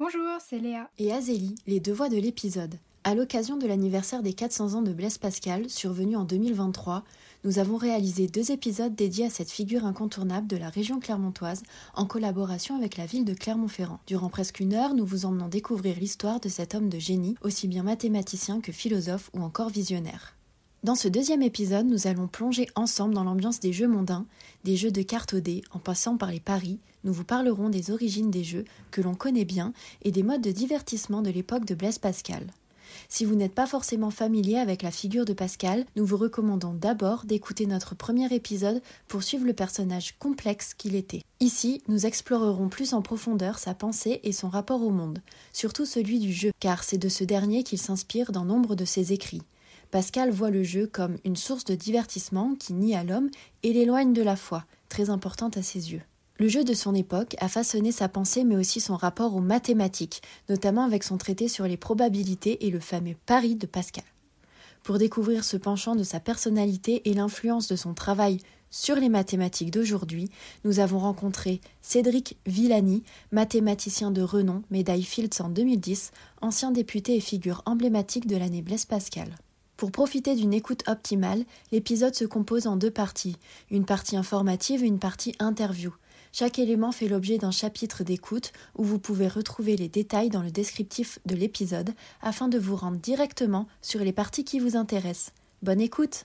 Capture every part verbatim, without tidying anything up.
Bonjour, c'est Léa. Et Azélie, les deux voix de l'épisode. À l'occasion de l'anniversaire des quatre cents ans de Blaise Pascal, survenu en deux mille vingt-trois, nous avons réalisé deux épisodes dédiés à cette figure incontournable de la région clermontoise, en collaboration avec la ville de Clermont-Ferrand. Durant presque une heure, nous vous emmenons découvrir l'histoire de cet homme de génie, aussi bien mathématicien que philosophe ou encore visionnaire. Dans ce deuxième épisode, nous allons plonger ensemble dans l'ambiance des jeux mondains, des jeux de cartes au dé, en passant par les paris. Nous vous parlerons des origines des jeux, que l'on connaît bien, et des modes de divertissement de l'époque de Blaise Pascal. Si vous n'êtes pas forcément familier avec la figure de Pascal, nous vous recommandons d'abord d'écouter notre premier épisode pour suivre le personnage complexe qu'il était. Ici, nous explorerons plus en profondeur sa pensée et son rapport au monde, surtout celui du jeu, car c'est de ce dernier qu'il s'inspire dans nombre de ses écrits. Pascal voit le jeu comme une source de divertissement qui nie à l'homme et l'éloigne de la foi, très importante à ses yeux. Le jeu de son époque a façonné sa pensée mais aussi son rapport aux mathématiques, notamment avec son traité sur les probabilités et le fameux pari de Pascal. Pour découvrir ce penchant de sa personnalité et l'influence de son travail sur les mathématiques d'aujourd'hui, nous avons rencontré Cédric Villani, mathématicien de renom, médaille Fields en deux mille dix, ancien député et figure emblématique de l'année Blaise Pascal. Pour profiter d'une écoute optimale, l'épisode se compose en deux parties, une partie informative et une partie interview. Chaque élément fait l'objet d'un chapitre d'écoute où vous pouvez retrouver les détails dans le descriptif de l'épisode afin de vous rendre directement sur les parties qui vous intéressent. Bonne écoute!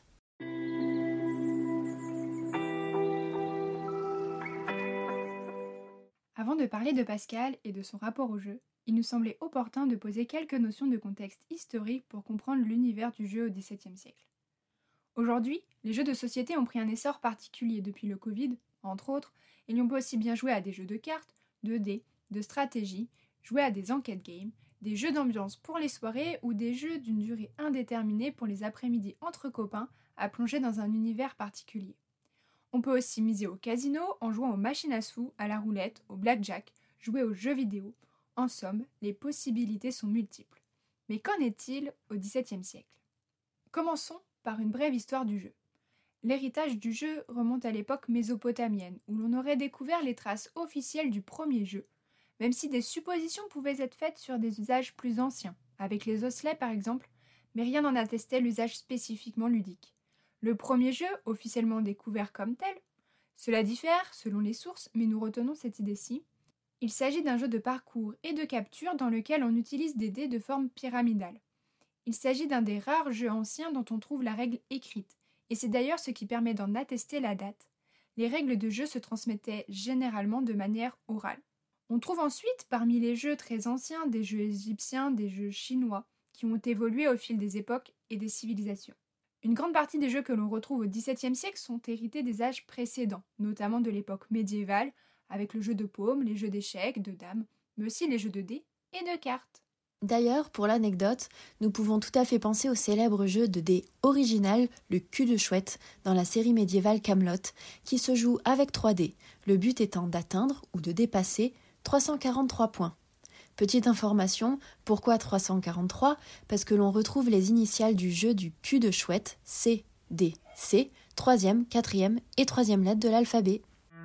Avant de parler de Pascal et de son rapport au jeu, il nous semblait opportun de poser quelques notions de contexte historique pour comprendre l'univers du jeu au dix-septième siècle. Aujourd'hui, les jeux de société ont pris un essor particulier depuis le Covid, entre autres, et l'on peut aussi bien jouer à des jeux de cartes, de dés, de stratégie, jouer à des enquête games, des jeux d'ambiance pour les soirées ou des jeux d'une durée indéterminée pour les après-midi entre copains à plonger dans un univers particulier. On peut aussi miser au casino en jouant aux machines à sous, à la roulette, au blackjack, jouer aux jeux vidéo. En somme, les possibilités sont multiples. Mais qu'en est-il au dix-septième siècle ? Commençons par une brève histoire du jeu. L'héritage du jeu remonte à l'époque mésopotamienne, où l'on aurait découvert les traces officielles du premier jeu, même si des suppositions pouvaient être faites sur des usages plus anciens, avec les osselets par exemple, mais rien n'en attestait l'usage spécifiquement ludique. Le premier jeu, officiellement découvert comme tel, cela diffère selon les sources, mais nous retenons cette idée-ci. Il s'agit d'un jeu de parcours et de capture dans lequel on utilise des dés de forme pyramidale. Il s'agit d'un des rares jeux anciens dont on trouve la règle écrite, et c'est d'ailleurs ce qui permet d'en attester la date. Les règles de jeu se transmettaient généralement de manière orale. On trouve ensuite parmi les jeux très anciens des jeux égyptiens, des jeux chinois, qui ont évolué au fil des époques et des civilisations. Une grande partie des jeux que l'on retrouve au dix-septième siècle sont hérités des âges précédents, notamment de l'époque médiévale, avec le jeu de paume, les jeux d'échecs, de dames, mais aussi les jeux de dés et de cartes. D'ailleurs, pour l'anecdote, nous pouvons tout à fait penser au célèbre jeu de dés original, le cul de chouette, dans la série médiévale Camelot, qui se joue avec trois dés, le but étant d'atteindre ou de dépasser trois cent quarante-trois points. Petite information, pourquoi trois cent quarante-trois ? Parce que l'on retrouve les initiales du jeu du cul de chouette, C, D, C, troisième, quatrième et troisième lettre de l'alphabet.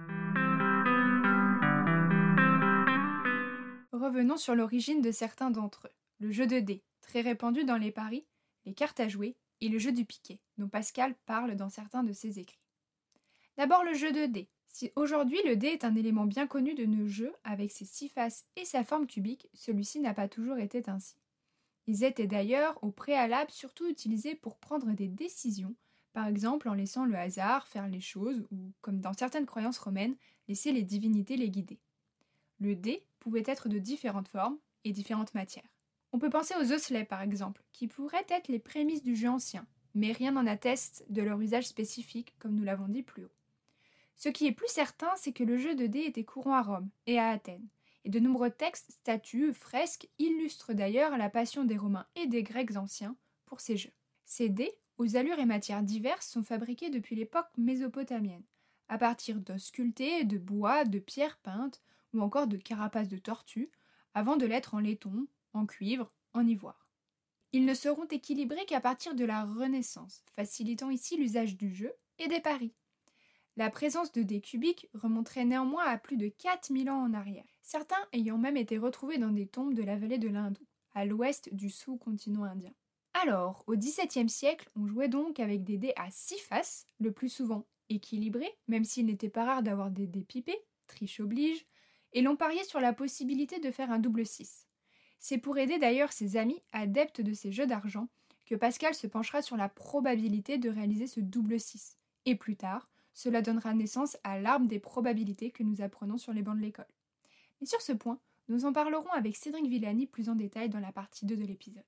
Revenons sur l'origine de certains d'entre eux. Le jeu de dés, très répandu dans les paris, les cartes à jouer et le jeu du piquet, dont Pascal parle dans certains de ses écrits. D'abord le jeu de dés. Si aujourd'hui le dé est un élément bien connu de nos jeux, avec ses six faces et sa forme cubique, celui-ci n'a pas toujours été ainsi. Ils étaient d'ailleurs au préalable surtout utilisés pour prendre des décisions, par exemple en laissant le hasard faire les choses ou, comme dans certaines croyances romaines, laisser les divinités les guider. Le dé pouvait être de différentes formes et différentes matières. On peut penser aux osselets par exemple, qui pourraient être les prémices du jeu ancien, mais rien n'en atteste de leur usage spécifique comme nous l'avons dit plus haut. Ce qui est plus certain, c'est que le jeu de dés était courant à Rome et à Athènes, et de nombreux textes, statues, fresques illustrent d'ailleurs la passion des Romains et des Grecs anciens pour ces jeux. Ces dés, aux allures et matières diverses, sont fabriqués depuis l'époque mésopotamienne, à partir d'os sculptés, de bois, de pierres peintes, ou encore de carapaces de tortues, avant de l'être en laiton, en cuivre, en ivoire. Ils ne seront équilibrés qu'à partir de la Renaissance, facilitant ici l'usage du jeu et des paris. La présence de dés cubiques remonterait néanmoins à plus de quatre mille ans en arrière. certains ayant même été retrouvés dans des tombes de la vallée de l'Indou, à l'ouest du sous-continent indien. Alors, au dix-septième siècle, on jouait donc avec des dés à six faces, le plus souvent équilibrés, même s'il n'était pas rare d'avoir des dés pipés, triche oblige, et l'on pariait sur la possibilité de faire un double six. C'est pour aider d'ailleurs ses amis adeptes de ces jeux d'argent que Pascal se penchera sur la probabilité de réaliser ce double six. Et plus tard, cela donnera naissance à l'arbre des probabilités que nous apprenons sur les bancs de l'école. Mais sur ce point, nous en parlerons avec Cédric Villani plus en détail dans la partie deux de l'épisode.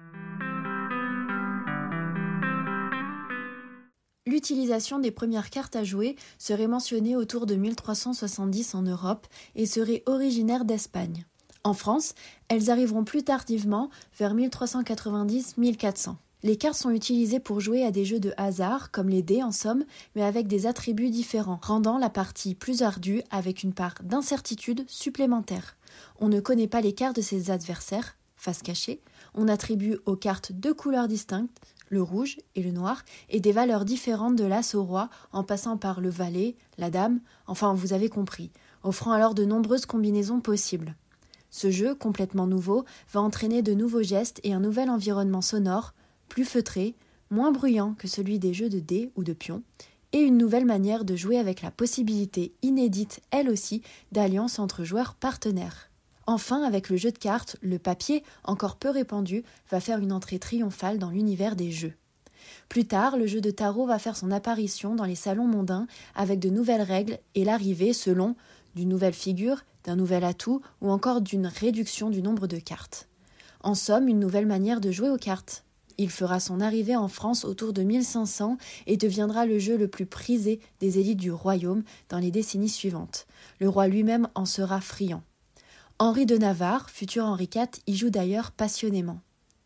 L'utilisation des premières cartes à jouer serait mentionnée autour de mille trois cent soixante-dix en Europe et serait originaire d'Espagne. En France, elles arriveront plus tardivement, vers mille trois cent quatre-vingt-dix à mille quatre cents. Les cartes sont utilisées pour jouer à des jeux de hasard, comme les dés en somme, mais avec des attributs différents, rendant la partie plus ardue avec une part d'incertitude supplémentaire. On ne connaît pas les cartes de ses adversaires, face cachée, on attribue aux cartes deux couleurs distinctes, le rouge et le noir, et des valeurs différentes de l'as au roi, en passant par le valet, la dame, enfin vous avez compris, offrant alors de nombreuses combinaisons possibles. Ce jeu, complètement nouveau, va entraîner de nouveaux gestes et un nouvel environnement sonore, plus feutré, moins bruyant que celui des jeux de dés ou de pions, et une nouvelle manière de jouer avec la possibilité inédite, elle aussi, d'alliance entre joueurs partenaires. Enfin, avec le jeu de cartes, le papier, encore peu répandu, va faire une entrée triomphale dans l'univers des jeux. Plus tard, le jeu de tarot va faire son apparition dans les salons mondains avec de nouvelles règles et l'arrivée, selon, d'une nouvelle figure, d'un nouvel atout ou encore d'une réduction du nombre de cartes. En somme, une nouvelle manière de jouer aux cartes. Il fera son arrivée en France autour de mille cinq cents et deviendra le jeu le plus prisé des élites du royaume dans les décennies suivantes. Le roi lui-même en sera friand. Henri de Navarre, futur Henri quatre, y joue d'ailleurs passionnément.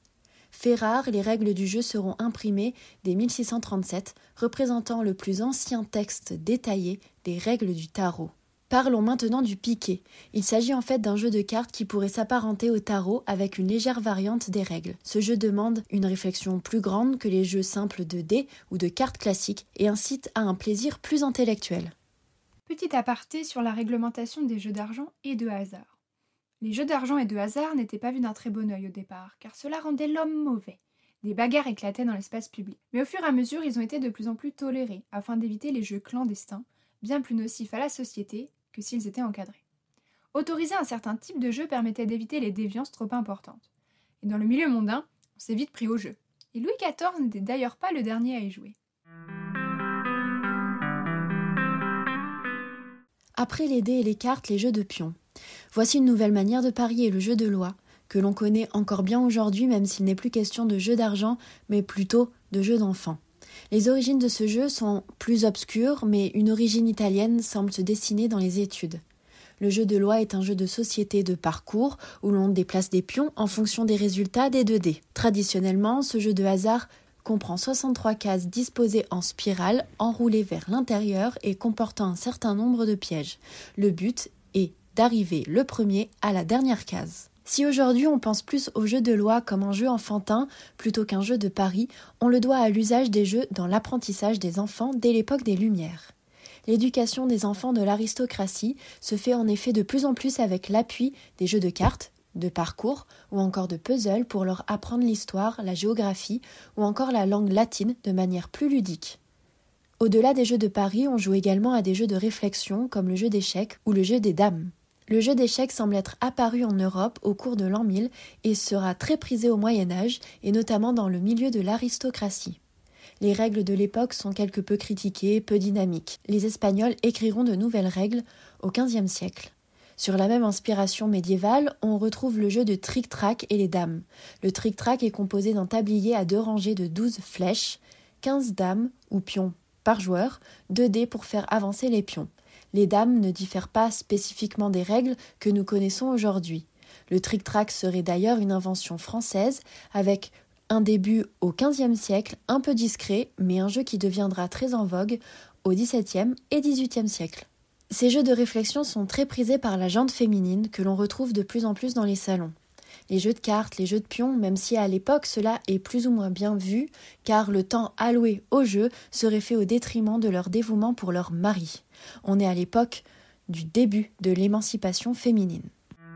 Fait rare, les règles du jeu seront imprimées dès mille six cent trente-sept, représentant le plus ancien texte détaillé des règles du tarot. Parlons maintenant du piquet. Il s'agit en fait d'un jeu de cartes qui pourrait s'apparenter au tarot avec une légère variante des règles. Ce jeu demande une réflexion plus grande que les jeux simples de dés ou de cartes classiques et incite à un plaisir plus intellectuel. Petit aparté sur la réglementation des jeux d'argent et de hasard. Les jeux d'argent et de hasard n'étaient pas vus d'un très bon œil au départ, car cela rendait l'homme mauvais. Des bagarres éclataient dans l'espace public. Mais au fur et à mesure, ils ont été de plus en plus tolérés, afin d'éviter les jeux clandestins, bien plus nocifs à la société que s'ils étaient encadrés. Autoriser un certain type de jeu permettait d'éviter les déviances trop importantes. Et dans le milieu mondain, on s'est vite pris au jeu. Et Louis quatorze n'était d'ailleurs pas le dernier à y jouer. Après les dés et les cartes, les jeux de pions. Voici une nouvelle manière de parier, le jeu de loi, que l'on connaît encore bien aujourd'hui, même s'il n'est plus question de jeu d'argent, mais plutôt de jeu d'enfants. Les origines de ce jeu sont plus obscures, mais une origine italienne semble se dessiner dans les études. Le jeu de loi est un jeu de société de parcours où l'on déplace des pions en fonction des résultats des deux dés. Traditionnellement, ce jeu de hasard comprend soixante-trois cases disposées en spirale, enroulées vers l'intérieur et comportant un certain nombre de pièges. Le but est d'arriver le premier à la dernière case. Si aujourd'hui on pense plus au jeu de loi comme un jeu enfantin plutôt qu'un jeu de pari, on le doit à l'usage des jeux dans l'apprentissage des enfants dès l'époque des Lumières. L'éducation des enfants de l'aristocratie se fait en effet de plus en plus avec l'appui des jeux de cartes, de parcours ou encore de puzzles pour leur apprendre l'histoire, la géographie ou encore la langue latine de manière plus ludique. Au-delà des jeux de paris, on joue également à des jeux de réflexion comme le jeu d'échecs ou le jeu des dames. Le jeu d'échecs semble être apparu en Europe au cours de l'an mille et sera très prisé au Moyen-Âge et notamment dans le milieu de l'aristocratie. Les règles de l'époque sont quelque peu critiquées, peu dynamiques. Les Espagnols écriront de nouvelles règles au quinzième siècle. Sur la même inspiration médiévale, on retrouve le jeu de tric-trac et les dames. Le tric-trac est composé d'un tablier à deux rangées de douze flèches, quinze dames ou pions par joueur, deux dés pour faire avancer les pions. Les dames ne diffèrent pas spécifiquement des règles que nous connaissons aujourd'hui. Le tric-trac serait d'ailleurs une invention française avec un début au quinzième siècle, un peu discret, mais un jeu qui deviendra très en vogue au dix-septième et dix-huitième siècle. Ces jeux de réflexion sont très prisés par la gente féminine que l'on retrouve de plus en plus dans les salons. Les jeux de cartes, les jeux de pions, même si à l'époque cela est plus ou moins bien vu, car le temps alloué aux jeux serait fait au détriment de leur dévouement pour leur mari. On est à l'époque du début de l'émancipation féminine.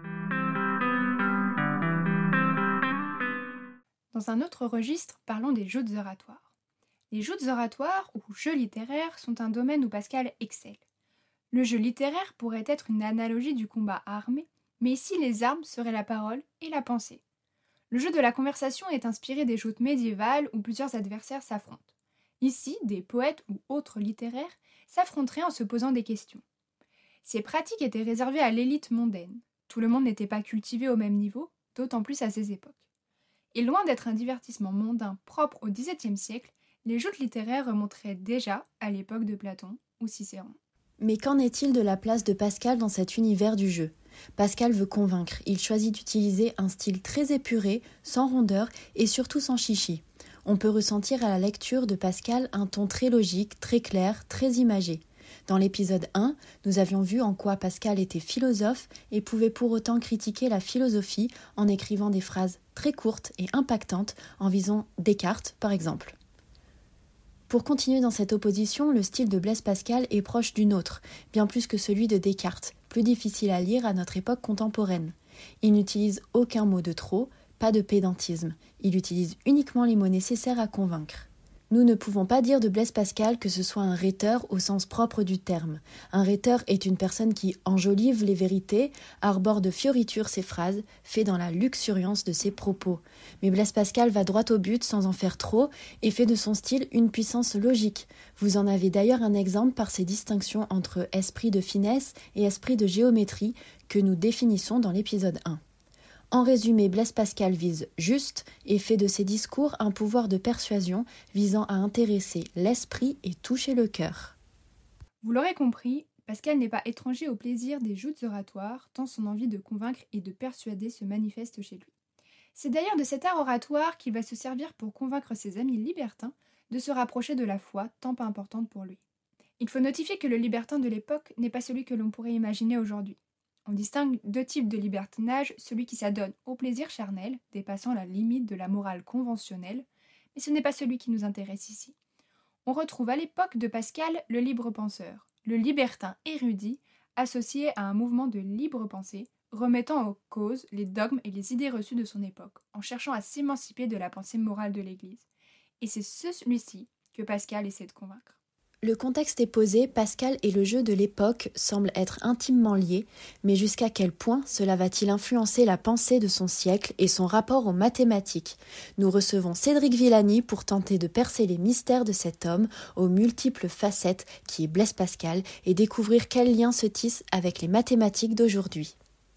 Dans un autre registre, parlons des joutes oratoires. Les joutes oratoires ou jeux littéraires sont un domaine où Pascal excelle. Le jeu littéraire pourrait être une analogie du combat armé, mais ici les armes seraient la parole et la pensée. Le jeu de la conversation est inspiré des joutes médiévales où plusieurs adversaires s'affrontent. Ici, des poètes ou autres littéraires s'affronteraient en se posant des questions. Ces pratiques étaient réservées à l'élite mondaine. Tout le monde n'était pas cultivé au même niveau, d'autant plus à ces époques. Et loin d'être un divertissement mondain propre au dix-septième siècle, les joutes littéraires remonteraient déjà à l'époque de Platon ou Cicéron. Mais qu'en est-il de la place de Pascal dans cet univers du jeu ? Pascal veut convaincre, il choisit d'utiliser un style très épuré, sans rondeur et surtout sans chichi. On peut ressentir à la lecture de Pascal un ton très logique, très clair, très imagé. Dans l'épisode un, nous avions vu en quoi Pascal était philosophe et pouvait pour autant critiquer la philosophie en écrivant des phrases très courtes et impactantes en visant Descartes par exemple. Pour continuer dans cette opposition, le style de Blaise Pascal est proche du nôtre, bien plus que celui de Descartes, plus difficile à lire à notre époque contemporaine. Il n'utilise aucun mot de trop, pas de pédantisme. Il utilise uniquement les mots nécessaires à convaincre. Nous ne pouvons pas dire de Blaise Pascal que ce soit un rhéteur au sens propre du terme. Un rhéteur est une personne qui enjolive les vérités, arbore de fioritures ses phrases, fait dans la luxuriance de ses propos. Mais Blaise Pascal va droit au but sans en faire trop et fait de son style une puissance logique. Vous en avez d'ailleurs un exemple par ses distinctions entre esprit de finesse et esprit de géométrie que nous définissons dans l'épisode un. En résumé, Blaise Pascal vise juste et fait de ses discours un pouvoir de persuasion visant à intéresser l'esprit et toucher le cœur. Vous l'aurez compris, Pascal n'est pas étranger au plaisir des joutes oratoires, tant son envie de convaincre et de persuader se manifeste chez lui. C'est d'ailleurs de cet art oratoire qu'il va se servir pour convaincre ses amis libertins de se rapprocher de la foi, tant pas importante pour lui. Il faut notifier que le libertin de l'époque n'est pas celui que l'on pourrait imaginer aujourd'hui. On distingue deux types de libertinage, celui qui s'adonne au plaisir charnel, dépassant la limite de la morale conventionnelle, mais ce n'est pas celui qui nous intéresse ici. On retrouve à l'époque de Pascal le libre penseur, le libertin érudit, associé à un mouvement de libre pensée, remettant en cause les dogmes et les idées reçues de son époque, en cherchant à s'émanciper de la pensée morale de l'Église. Et c'est celui-ci que Pascal essaie de convaincre. Le contexte est posé, Pascal et le jeu de l'époque semblent être intimement liés, mais jusqu'à quel point cela va-t-il influencer la pensée de son siècle et son rapport aux mathématiques ? Nous recevons Cédric Villani pour tenter de percer les mystères de cet homme aux multiples facettes qui est Blaise Pascal et découvrir quels liens se tissent avec les mathématiques d'aujourd'hui.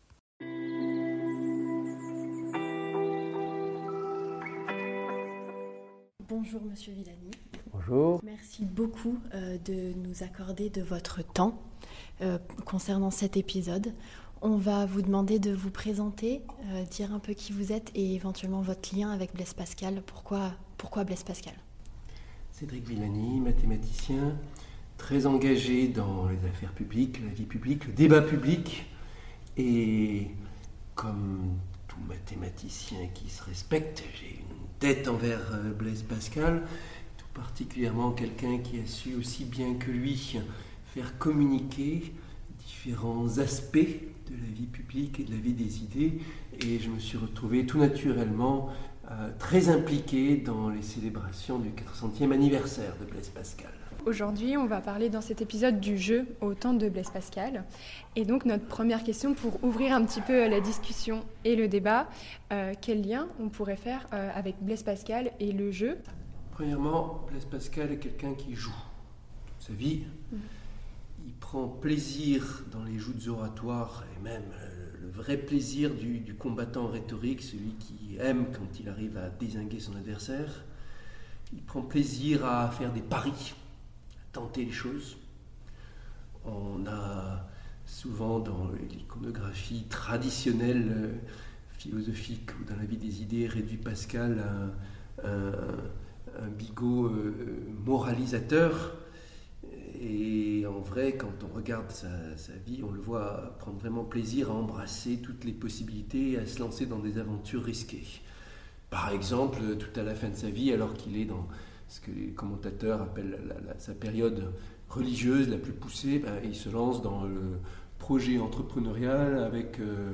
Bonjour Monsieur Villani. Bonjour. Merci beaucoup euh, de nous accorder de votre temps euh, concernant cet épisode. On va vous demander de vous présenter, euh, dire un peu qui vous êtes et éventuellement votre lien avec Blaise Pascal. Pourquoi, pourquoi Blaise Pascal ? Cédric Villani, mathématicien, très engagé dans les affaires publiques, la vie publique, le débat public. Et comme tout mathématicien qui se respecte, j'ai une dette envers euh, Blaise Pascal, particulièrement quelqu'un qui a su aussi bien que lui faire communiquer différents aspects de la vie publique et de la vie des idées, et je me suis retrouvé tout naturellement euh, très impliqué dans les célébrations du quatre centième anniversaire de Blaise Pascal. Aujourd'hui, on va parler dans cet épisode du jeu au temps de Blaise Pascal. Et donc notre première question pour ouvrir un petit peu la discussion et le débat, euh, quel lien on pourrait faire euh, avec Blaise Pascal et le jeu ? Premièrement, Blaise Pascal est quelqu'un qui joue toute sa vie. Mmh. Il prend plaisir dans les joutes oratoires et même le vrai plaisir du, du combattant rhétorique, celui qui aime quand il arrive à dézinguer son adversaire. Il prend plaisir à faire des paris, à tenter les choses. On a souvent dans l'iconographie traditionnelle euh, philosophique ou dans la vie des idées réduit Pascal à un, un bigot euh, moralisateur, et en vrai quand on regarde sa, sa vie on le voit prendre vraiment plaisir à embrasser toutes les possibilités, à se lancer dans des aventures risquées. Par exemple, tout à la fin de sa vie, alors qu'il est dans ce que les commentateurs appellent la, la, sa période religieuse la plus poussée, ben, il se lance dans le, projet entrepreneurial avec euh,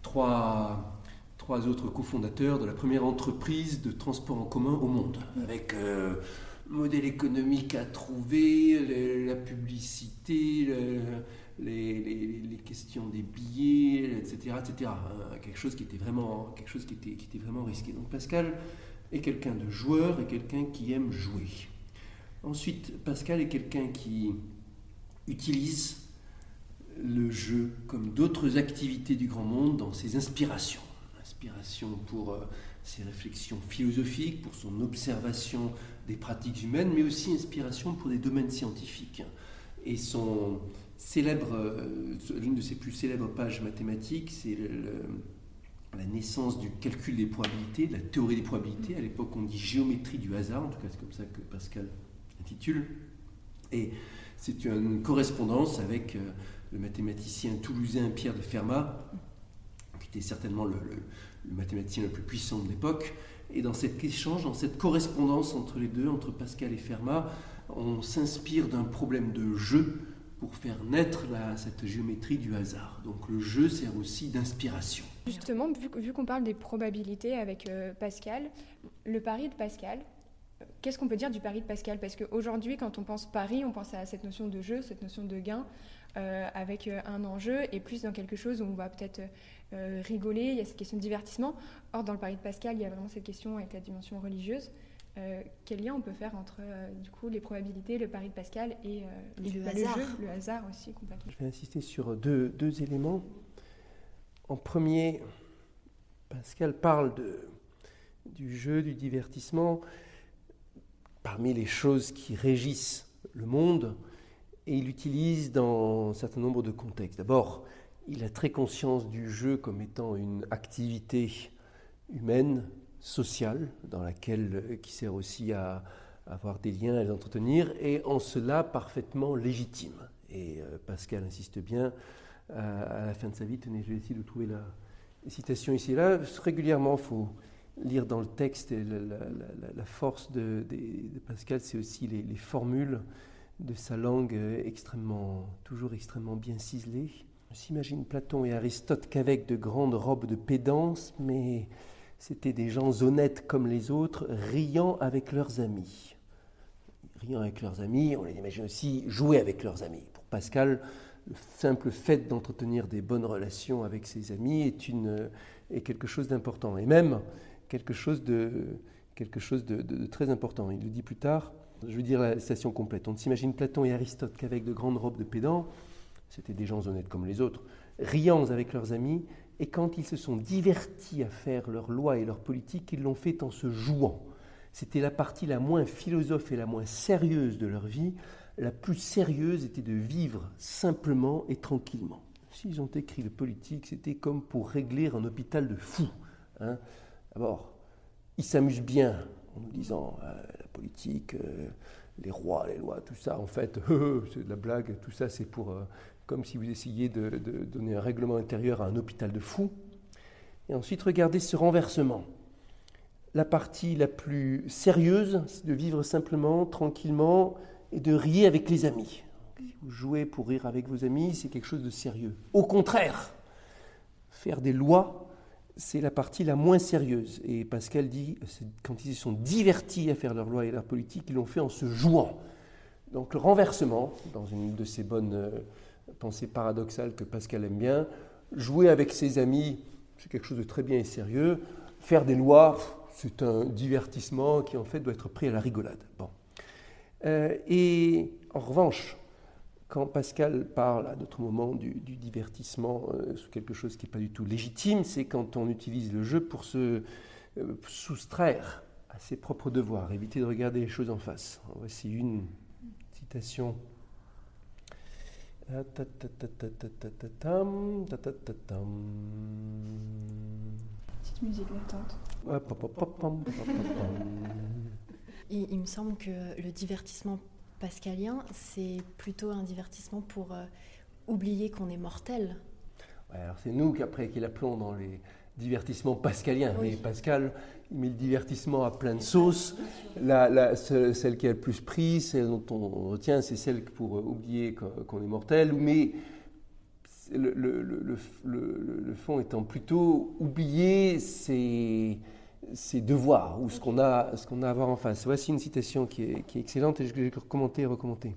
trois, trois autres cofondateurs de la première entreprise de transport en commun au monde, avec euh, modèle économique à trouver, le, la publicité, le, les, les, les questions des billets, et cetera, et cetera. Hein, quelque chose qui était vraiment, quelque chose qui était, qui était vraiment risqué. Donc Pascal est quelqu'un de joueur et quelqu'un qui aime jouer. Ensuite, Pascal est quelqu'un qui utilise le jeu comme d'autres activités du grand monde dans ses inspirations. Inspiration pour euh, ses réflexions philosophiques, pour son observation des pratiques humaines, mais aussi inspiration pour des domaines scientifiques. Et son célèbre, euh, l'une de ses plus célèbres pages mathématiques, c'est le, le, la naissance du calcul des probabilités, de la théorie des probabilités. À l'époque, on dit géométrie du hasard, en tout cas c'est comme ça que Pascal intitule. Et c'est une correspondance avec euh, le mathématicien toulousain Pierre de Fermat, qui était certainement le, le, le mathématicien le plus puissant de l'époque. Et dans cet échange, dans cette correspondance entre les deux, entre Pascal et Fermat, on s'inspire d'un problème de jeu pour faire naître la, cette géométrie du hasard. Donc le jeu sert aussi d'inspiration. Justement, vu, vu qu'on parle des probabilités avec euh, Pascal, le pari de Pascal, qu'est-ce qu'on peut dire du pari de Pascal ? Parce qu'aujourd'hui, quand on pense pari, on pense à cette notion de jeu, cette notion de gain, euh, avec euh, un enjeu, et plus dans quelque chose où on va peut-être euh, rigoler, il y a cette question de divertissement. Or, dans le pari de Pascal, il y a vraiment cette question avec la dimension religieuse. Euh, quel lien on peut faire entre euh, du coup, les probabilités, le pari de Pascal et, euh, et le, bah, hasard. le jeu, le hasard aussi complètement. Je vais insister sur deux, deux éléments. En premier, Pascal parle de, du jeu, du divertissement, parmi les choses qui régissent le monde, et il l'utilise dans un certain nombre de contextes. D'abord, il a très conscience du jeu comme étant une activité humaine, sociale, dans laquelle, qui sert aussi à, à avoir des liens, à les entretenir, et en cela parfaitement légitime. Et euh, Pascal insiste bien, à, à la fin de sa vie, tenez, je vais essayer de trouver la citation ici et là, régulièrement, il faut lire dans le texte, et la, la, la, la force de, de, de Pascal, c'est aussi les, les formules de sa langue extrêmement, toujours extrêmement bien ciselées. On s'imagine Platon et Aristote qu'avec de grandes robes de pédance, mais c'était des gens honnêtes comme les autres, riant avec leurs amis. Riant avec leurs amis, on les imagine aussi jouer avec leurs amis. Pour Pascal, le simple fait d'entretenir des bonnes relations avec ses amis est, une, est quelque chose d'important. Et même quelque chose de, quelque chose de, de, de très important. Il le dit plus tard, je veux dire la citation complète. On s'imagine Platon et Aristote qu'avec de grandes robes de pédants, c'était des gens honnêtes comme les autres, riant avec leurs amis, et quand ils se sont divertis à faire leurs lois et leurs politiques, ils l'ont fait en se jouant. C'était la partie la moins philosophe et la moins sérieuse de leur vie. La plus sérieuse était de vivre simplement et tranquillement. S'ils ont écrit le politique, c'était comme pour régler un hôpital de fous. Hein. D'abord, ils s'amusent bien en nous disant euh, la politique, euh, les rois, les lois, tout ça, en fait, euh, c'est de la blague, tout ça, c'est pour, euh, comme si vous essayiez de, de donner un règlement intérieur à un hôpital de fous. Et ensuite, regardez ce renversement. La partie la plus sérieuse, c'est de vivre simplement, tranquillement, et de rier avec les amis. Si vous jouez pour rire avec vos amis, c'est quelque chose de sérieux. Au contraire, faire des lois, c'est la partie la moins sérieuse. Et Pascal dit, quand ils se sont divertis à faire leurs lois et leur politique, ils l'ont fait en se jouant. Donc le renversement, dans une de ces bonnes euh, pensées paradoxales que Pascal aime bien, jouer avec ses amis, c'est quelque chose de très bien et sérieux. Faire des lois, c'est un divertissement qui en fait doit être pris à la rigolade. Bon. Euh, et en revanche, quand Pascal parle à d'autres moments du, du divertissement euh, sur quelque chose qui n'est pas du tout légitime, c'est quand on utilise le jeu pour se euh, soustraire à ses propres devoirs, éviter de regarder les choses en face. Voici une citation. Petite musique d'attente. Il, il me semble que le divertissement pascalien, c'est plutôt un divertissement pour euh, oublier qu'on est mortel. Ouais, alors c'est nous qui, après, qui l'appelons dans les divertissements pascaliens. Oui. Et Pascal, il met le divertissement à plein de sauces. La, la, celle qui a le plus pris, celle dont on retient, c'est celle pour oublier qu'on est mortel. Mais le, le, le, le, le, le fond étant plutôt oublier ses, ses devoirs ou ce qu'on a, ce qu'on a à voir en face. Voici une citation qui est, qui est excellente et je vais commenter et recommenter.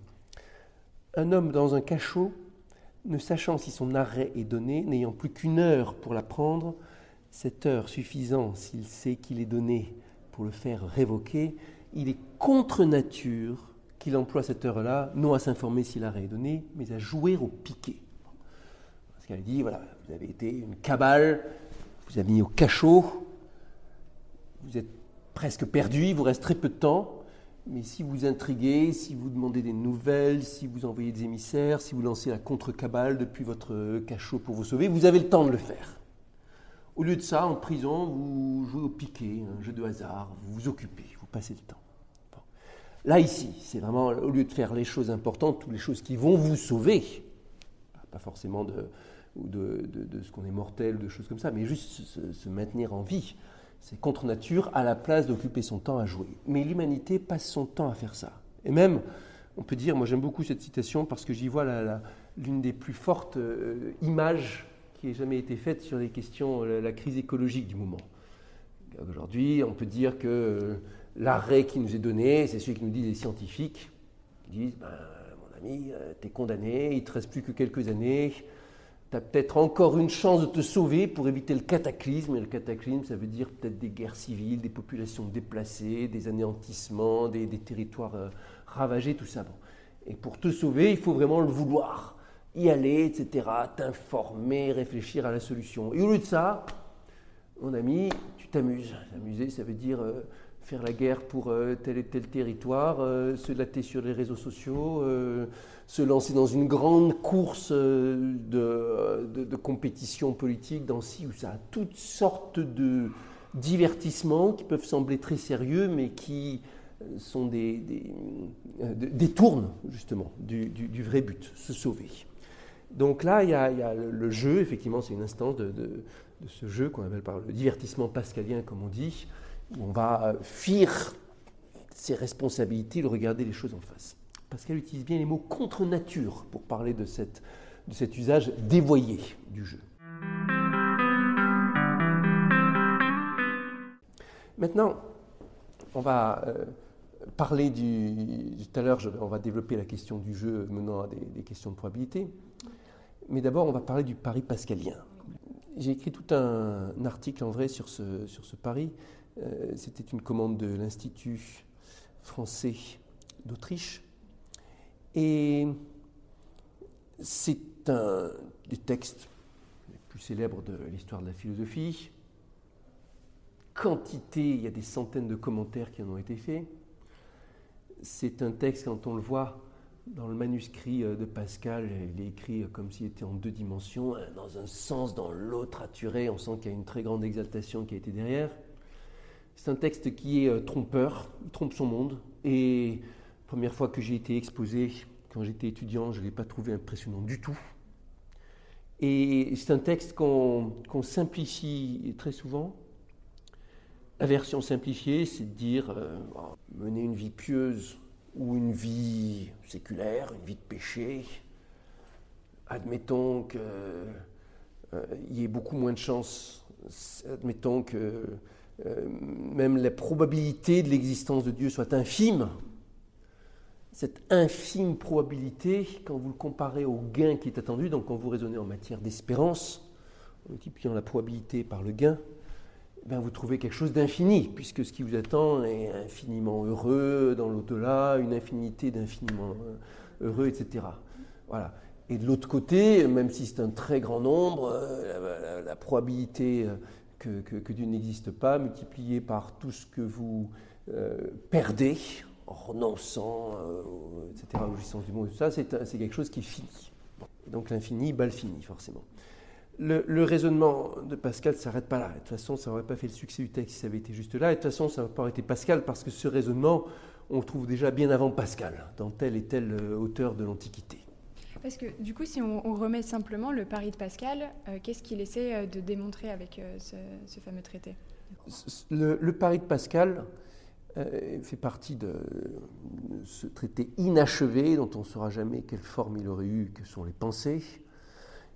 Un homme dans un cachot, ne sachant si son arrêt est donné, n'ayant plus qu'une heure pour la prendre, cette heure suffisant s'il sait qu'il est donné pour le faire révoquer, il est contre nature qu'il emploie cette heure-là, non à s'informer si l'arrêt est donné, mais à jouer au piquet. Parce qu'elle dit, voilà, vous avez été une cabale, vous avez mis au cachot, vous êtes presque perdu, il vous reste très peu de temps, mais si vous intriguez, si vous demandez des nouvelles, si vous envoyez des émissaires, si vous lancez la contre-cabale depuis votre cachot pour vous sauver, vous avez le temps de le faire. Au lieu de ça, en prison, vous jouez au piquet, un jeu de hasard, vous vous occupez, vous passez le temps. Bon. Là, ici, c'est vraiment, au lieu de faire les choses importantes, toutes les choses qui vont vous sauver, pas forcément de, de, de, de ce qu'on est mortel, de choses comme ça, mais juste se, se maintenir en vie. C'est contre nature à la place d'occuper son temps à jouer. Mais l'humanité passe son temps à faire ça. Et même, on peut dire, moi j'aime beaucoup cette citation parce que j'y vois la, la, l'une des plus fortes euh, images qui ait jamais été faite sur les questions, la, la crise écologique du moment. Aujourd'hui, on peut dire que euh, l'arrêt qui nous est donné, c'est celui que nous disent les scientifiques, qui disent, ben, mon ami, euh, t'es condamné, il ne te reste plus que quelques années, tu as peut-être encore une chance de te sauver pour éviter le cataclysme. Et le cataclysme, ça veut dire peut-être des guerres civiles, des populations déplacées, des anéantissements, des, des territoires euh, ravagés, tout ça. Bon. Et pour te sauver, il faut vraiment le vouloir. Y aller, et cetera, t'informer, réfléchir à la solution. Et au lieu de ça, mon ami, tu t'amuses. S'amuser, ça veut dire euh, faire la guerre pour euh, tel et tel territoire, euh, se latter sur les réseaux sociaux, euh, se lancer dans une grande course euh, de, de, de compétition politique dans ci ou ça. Toutes sortes de divertissements qui peuvent sembler très sérieux, mais qui sont des, des, euh, détournent justement du, du, du vrai but, se sauver. Donc là, il y a, il y a le jeu, effectivement, c'est une instance de, de, de ce jeu qu'on appelle par le divertissement pascalien, comme on dit, où on va fuir ses responsabilités, le regarder les choses en face. Pascal utilise bien les mots contre nature pour parler de, cette, de cet usage dévoyé du jeu. Maintenant, on va euh, parler du... Tout à l'heure, je, on va développer la question du jeu menant à des, des questions de probabilité. Mais d'abord, on va parler du pari pascalien. J'ai écrit tout un, un article en vrai sur ce, sur ce pari. Euh, c'était une commande de l'Institut français d'Autriche. Et c'est un des textes les plus célèbres de l'histoire de la philosophie. Quantité, il y a des centaines de commentaires qui en ont été faits. C'est un texte, quand on le voit dans le manuscrit de Pascal, il est écrit comme s'il était en deux dimensions, dans un sens, dans l'autre, raturé. On sent qu'il y a une très grande exaltation qui a été derrière. C'est un texte qui est trompeur, il trompe son monde. Et la première fois que j'ai été exposé, quand j'étais étudiant, je ne l'ai pas trouvé impressionnant du tout. Et c'est un texte qu'on, qu'on simplifie très souvent. La version simplifiée, c'est de dire euh, mener une vie pieuse ou une vie séculaire, une vie de péché. Admettons qu'il euh, y ait beaucoup moins de chances. Admettons que euh, même la probabilité de l'existence de Dieu soit infime. Cette infime probabilité, quand vous le comparez au gain qui est attendu, donc quand vous raisonnez en matière d'espérance, en multipliant la probabilité par le gain, ben vous trouvez quelque chose d'infini, puisque ce qui vous attend est infiniment heureux dans l'au-delà, une infinité d'infiniment heureux, et cetera. Voilà. Et de l'autre côté, même si c'est un très grand nombre, la, la, la probabilité que, que, que Dieu n'existe pas, multipliée par tout ce que vous euh, perdez, en renonçant, euh, et cetera, aux jouissances du monde, tout ça, c'est, c'est quelque chose qui est fini. Donc l'infini bat le fini, forcément. Le, le raisonnement de Pascal ne s'arrête pas là. De toute façon, ça n'aurait pas fait le succès du texte si ça avait été juste là. Et de toute façon, ça n'aurait pas été Pascal, parce que ce raisonnement, on le trouve déjà bien avant Pascal, dans tel et tel auteur de l'Antiquité. Parce que du coup, si on, on remet simplement le pari de Pascal, euh, qu'est-ce qu'il essaie de démontrer avec euh, ce, ce fameux traité ? Le, le pari de Pascal euh, fait partie de ce traité inachevé, dont on ne saura jamais quelle forme il aurait eu, que sont les pensées.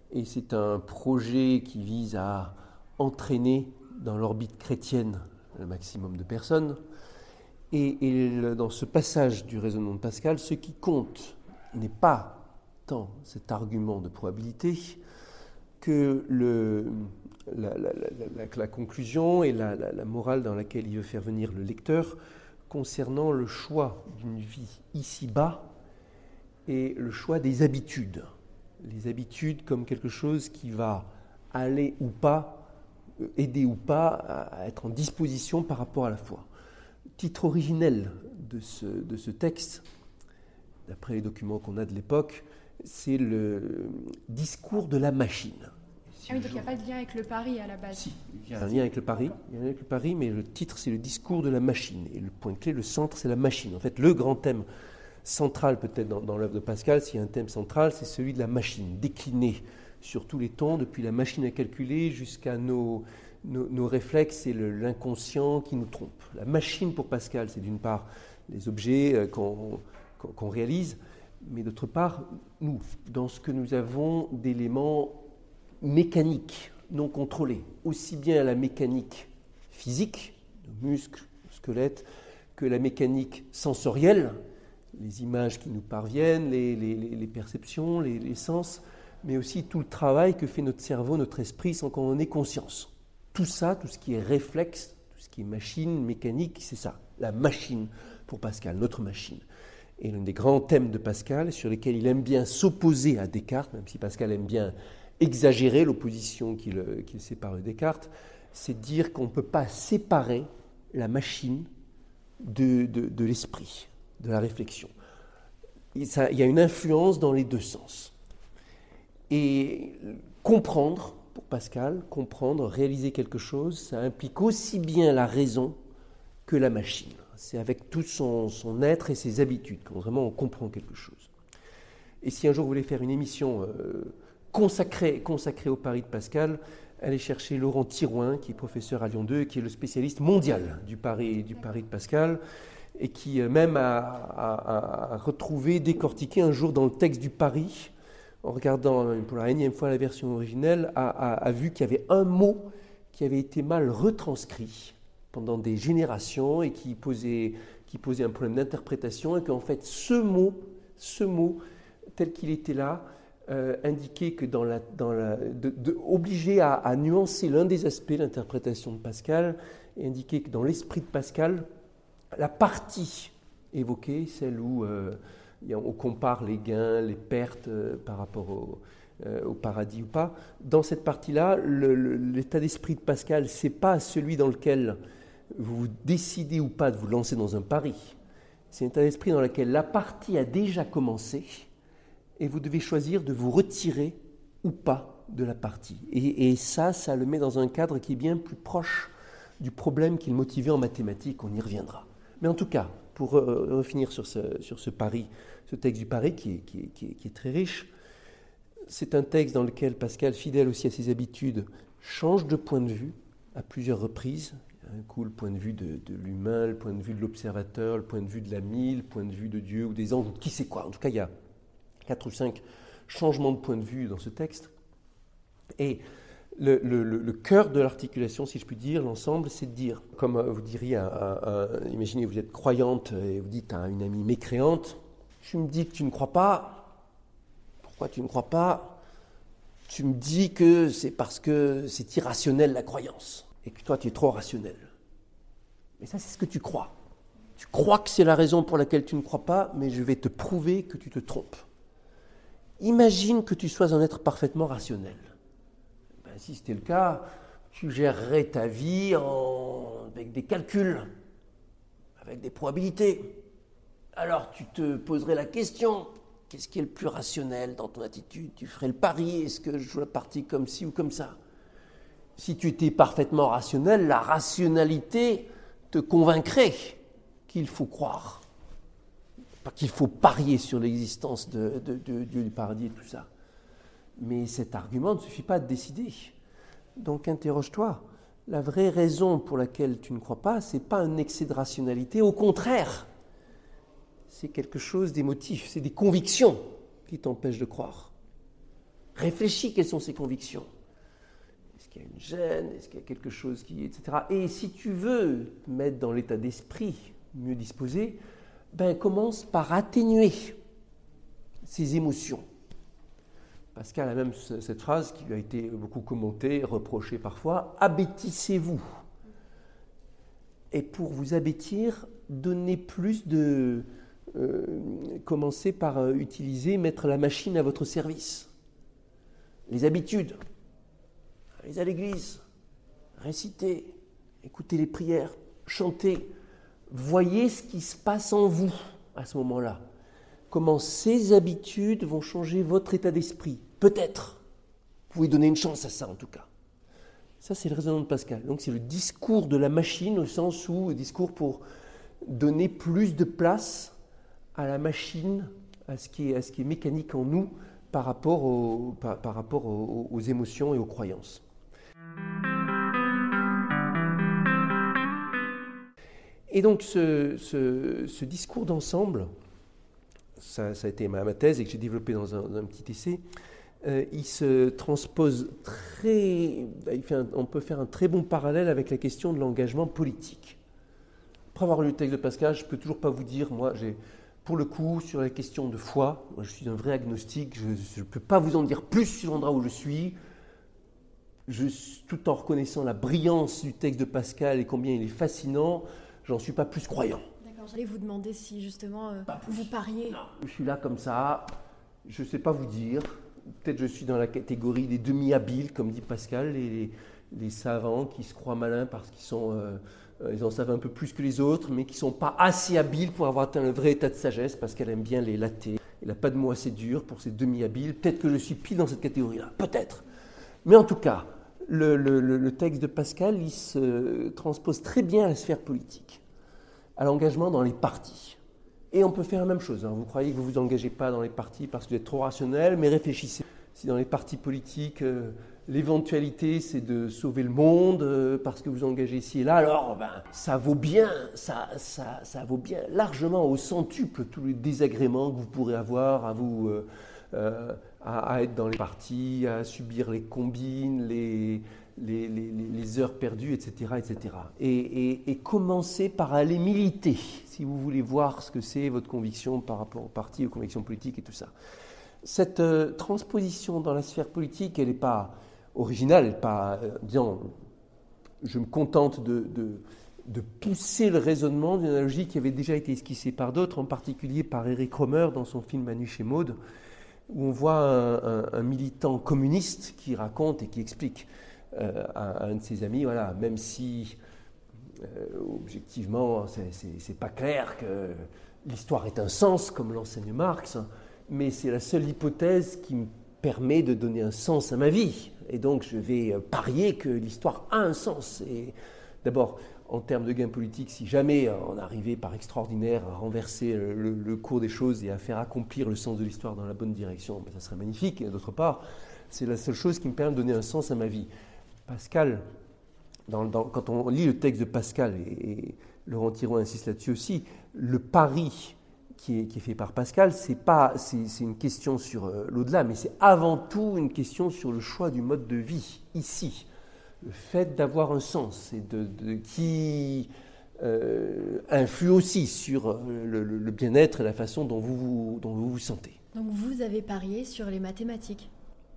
et c'est un projet qui vise à entraîner dans l'orbite chrétienne le maximum de personnes. Et, et dans ce passage du raisonnement de Pascal, ce qui compte n'est pas tant cet argument de probabilité que le, la, la, la, la, la conclusion et la, la, la morale dans laquelle il veut faire venir le lecteur concernant le choix d'une vie ici-bas et le choix des habitudes. Les habitudes comme quelque chose qui va aller ou pas, aider ou pas à être en disposition par rapport à la foi. Le titre originel de ce, de ce texte, d'après les documents qu'on a de l'époque, c'est le discours de la machine. Si ah oui, donc il n'y a pas de lien avec le pari à la base. Si, il y a un lien avec le pari, il y a un lien avec le pari, mais le titre c'est le discours de la machine. Et le point clé, le centre, c'est la machine. En fait, le grand thème central peut-être dans, dans l'œuvre de Pascal, s'il y a un thème central, c'est celui de la machine, décliné sur tous les tons, depuis la machine à calculer jusqu'à nos, nos, nos réflexes et le, l'inconscient qui nous trompe. La machine pour Pascal, c'est d'une part les objets qu'on, qu'on, qu'on réalise, mais d'autre part, nous, dans ce que nous avons d'éléments mécaniques, non contrôlés, aussi bien la mécanique physique, nos muscles, nos squelettes, que la mécanique sensorielle, les images qui nous parviennent, les, les, les perceptions, les, les sens, mais aussi tout le travail que fait notre cerveau, notre esprit, sans qu'on en ait conscience. Tout ça, tout ce qui est réflexe, tout ce qui est machine, mécanique, c'est ça, la machine pour Pascal, notre machine. Et l'un des grands thèmes de Pascal, sur lesquels il aime bien s'opposer à Descartes, même si Pascal aime bien exagérer l'opposition qu'il, qu'il sépare de Descartes, c'est de dire qu'on ne peut pas séparer la machine de, de, de l'esprit, de la réflexion. Et ça, il y a une influence dans les deux sens. Et comprendre, pour Pascal, comprendre, réaliser quelque chose, ça implique aussi bien la raison que la machine. C'est avec tout son, son être et ses habitudes quand vraiment on comprend quelque chose. Et si un jour vous voulez faire une émission euh, consacrée, consacrée au pari de Pascal, allez chercher Laurent Thirouin, qui est professeur à Lyon deux, et qui est le spécialiste mondial du pari, du pari de Pascal, et qui euh, même a, a, a retrouvé, décortiqué un jour dans le texte du pari, en regardant pour la énième fois la version originelle, a, a, a vu qu'il y avait un mot qui avait été mal retranscrit pendant des générations et qui posait, qui posait un problème d'interprétation, et qu'en fait ce mot, ce mot tel qu'il était là, euh, indiquait que dans la, dans la, de, de, obligé à, à nuancer l'un des aspects de l'interprétation de Pascal, et indiquait que dans l'esprit de Pascal, la partie évoquée, celle où euh, on compare les gains, les pertes euh, par rapport au, euh, au paradis ou pas, dans cette partie-là, le, le, l'état d'esprit de Pascal, ce n'est pas celui dans lequel vous décidez ou pas de vous lancer dans un pari. C'est un état d'esprit dans lequel la partie a déjà commencé et vous devez choisir de vous retirer ou pas de la partie. Et, et ça, ça le met dans un cadre qui est bien plus proche du problème qu'il motivait en mathématiques, on y reviendra. Mais en tout cas, pour revenir sur ce, sur ce pari, ce texte du pari qui est, qui, est, qui, est, qui est très riche, c'est un texte dans lequel Pascal, fidèle aussi à ses habitudes, change de point de vue à plusieurs reprises. Un coup, le point de vue de, de l'humain, le point de vue de l'observateur, le point de vue de l'ami, le point de vue de Dieu ou des anges, qui sait quoi. En tout cas, il y a quatre ou cinq changements de point de vue dans ce texte. Et le, le, le cœur de l'articulation, si je puis dire, l'ensemble, c'est de dire, comme vous diriez, à, à, à, imaginez vous êtes croyante et vous dites à une amie mécréante, tu me dis que tu ne crois pas. Pourquoi tu ne crois pas? Tu me dis que c'est parce que c'est irrationnel la croyance. Et que toi, tu es trop rationnel. Mais ça, c'est ce que tu crois. Tu crois que c'est la raison pour laquelle tu ne crois pas, mais je vais te prouver que tu te trompes. Imagine que tu sois un être parfaitement rationnel. Ben, si c'était le cas, tu gérerais ta vie en... avec des calculs, avec des probabilités. Alors, tu te poserais la question, qu'est-ce qui est le plus rationnel dans ton attitude? Tu ferais le pari, est-ce que je joue la partie comme ci ou comme ça? Si tu étais parfaitement rationnel, la rationalité te convaincrait qu'il faut croire, pas qu'il faut parier sur l'existence de, de, de Dieu, du paradis et tout ça. Mais cet argument ne suffit pas à te décider. Donc interroge-toi. La vraie raison pour laquelle tu ne crois pas, ce n'est pas un excès de rationalité. Au contraire, c'est quelque chose d'émotif, c'est des convictions qui t'empêchent de croire. Réfléchis, quelles sont ses convictions. Est-ce qu'il y a une gêne? Est-ce qu'il y a quelque chose qui... et cetera. Et si tu veux mettre dans l'état d'esprit mieux disposé, ben commence par atténuer ses émotions. Pascal a même cette phrase qui lui a été beaucoup commentée, reprochée parfois, « abêtissez-vous ». Et pour vous abêtir, donnez plus de... Euh, commencez par euh, utiliser, mettre la machine à votre service. Les habitudes, allez à l'église, récitez, écoutez les prières, chantez, voyez ce qui se passe en vous à ce moment-là. Comment ces habitudes vont changer votre état d'esprit. Peut-être. Vous pouvez donner une chance à ça, en tout cas. Ça, c'est le raisonnement de Pascal. Donc, c'est le discours de la machine, au sens où le discours pour donner plus de place à la machine, à ce qui est, à ce qui est mécanique en nous, par rapport, au, par, par rapport aux, aux émotions et aux croyances. Et donc, ce, ce, ce discours d'ensemble, ça, ça a été ma, ma thèse et que j'ai développé dans un, dans un petit essai, euh, il se transpose très... Il fait un, on peut faire un très bon parallèle avec la question de l'engagement politique. Après avoir lu le texte de Pascal, je ne peux toujours pas vous dire, moi, j'ai, pour le coup, sur la question de foi, moi, je suis un vrai agnostique, je ne peux pas vous en dire plus sur l'endroit où je suis, je, tout en reconnaissant la brillance du texte de Pascal et combien il est fascinant, j'en suis pas plus croyant. D'accord, j'allais vous demander si justement euh, vous pariez. Non, je suis là comme ça, je ne sais pas vous dire. Peut-être je suis dans la catégorie des demi-habiles, comme dit Pascal, les, les savants qui se croient malins parce qu'ils sont, euh, ils en savent un peu plus que les autres, mais qui ne sont pas assez habiles pour avoir atteint le vrai état de sagesse. Pascal aime bien les latter. Il n'a pas de mots assez durs pour ces demi-habiles. Peut-être que je suis pile dans cette catégorie-là, peut-être. Mais en tout cas, le, le, le texte de Pascal, il se transpose très bien à la sphère politique, à l'engagement dans les partis. Et on peut faire la même chose. Hein. Vous croyez que vous ne vous engagez pas dans les partis parce que vous êtes trop rationnel, mais réfléchissez. Si dans les partis politiques, euh, l'éventualité c'est de sauver le monde euh, parce que vous vous engagez ici et là, alors ben, ça vaut bien, ça, ça, ça vaut bien largement au centuple tous les désagréments que vous pourrez avoir à vous... Euh, euh, à, à être dans les partis, à subir les combines, les, les, les, les heures perdues, et cetera, et cetera. Et, et, et commencez par aller militer, si vous voulez voir ce que c'est votre conviction par rapport au parti, aux convictions politiques et tout ça. Cette euh, transposition dans la sphère politique, elle n'est pas originale, elle n'est pas, euh, disons, je me contente de, de, de pousser le raisonnement d'une analogie qui avait déjà été esquissée par d'autres, en particulier par Eric Romer dans son film Manu chez Maud, où on voit un, un, un militant communiste qui raconte et qui explique euh, à, à un de ses amis, voilà, même si euh, objectivement c'est, c'est, c'est pas clair que l'histoire ait un sens comme l'enseigne Marx, mais c'est la seule hypothèse qui me permet de donner un sens à ma vie, et donc je vais parier que l'histoire a un sens. Et d'abord, en termes de gains politiques, si jamais on arrivait par extraordinaire à renverser le, le cours des choses et à faire accomplir le sens de l'histoire dans la bonne direction, ben ça serait magnifique. Et d'autre part, c'est la seule chose qui me permet de donner un sens à ma vie. Pascal, dans, dans, quand on lit le texte de Pascal, et, et Laurent Thiron insiste là-dessus aussi, le pari qui est, qui est fait par Pascal, c'est, pas, c'est, c'est une question sur euh, l'au-delà, mais c'est avant tout une question sur le choix du mode de vie, ici. Le fait d'avoir un sens et de, de, qui euh, influe aussi sur le, le, le bien-être et la façon dont vous, dont vous vous sentez. Donc vous avez parié sur les mathématiques.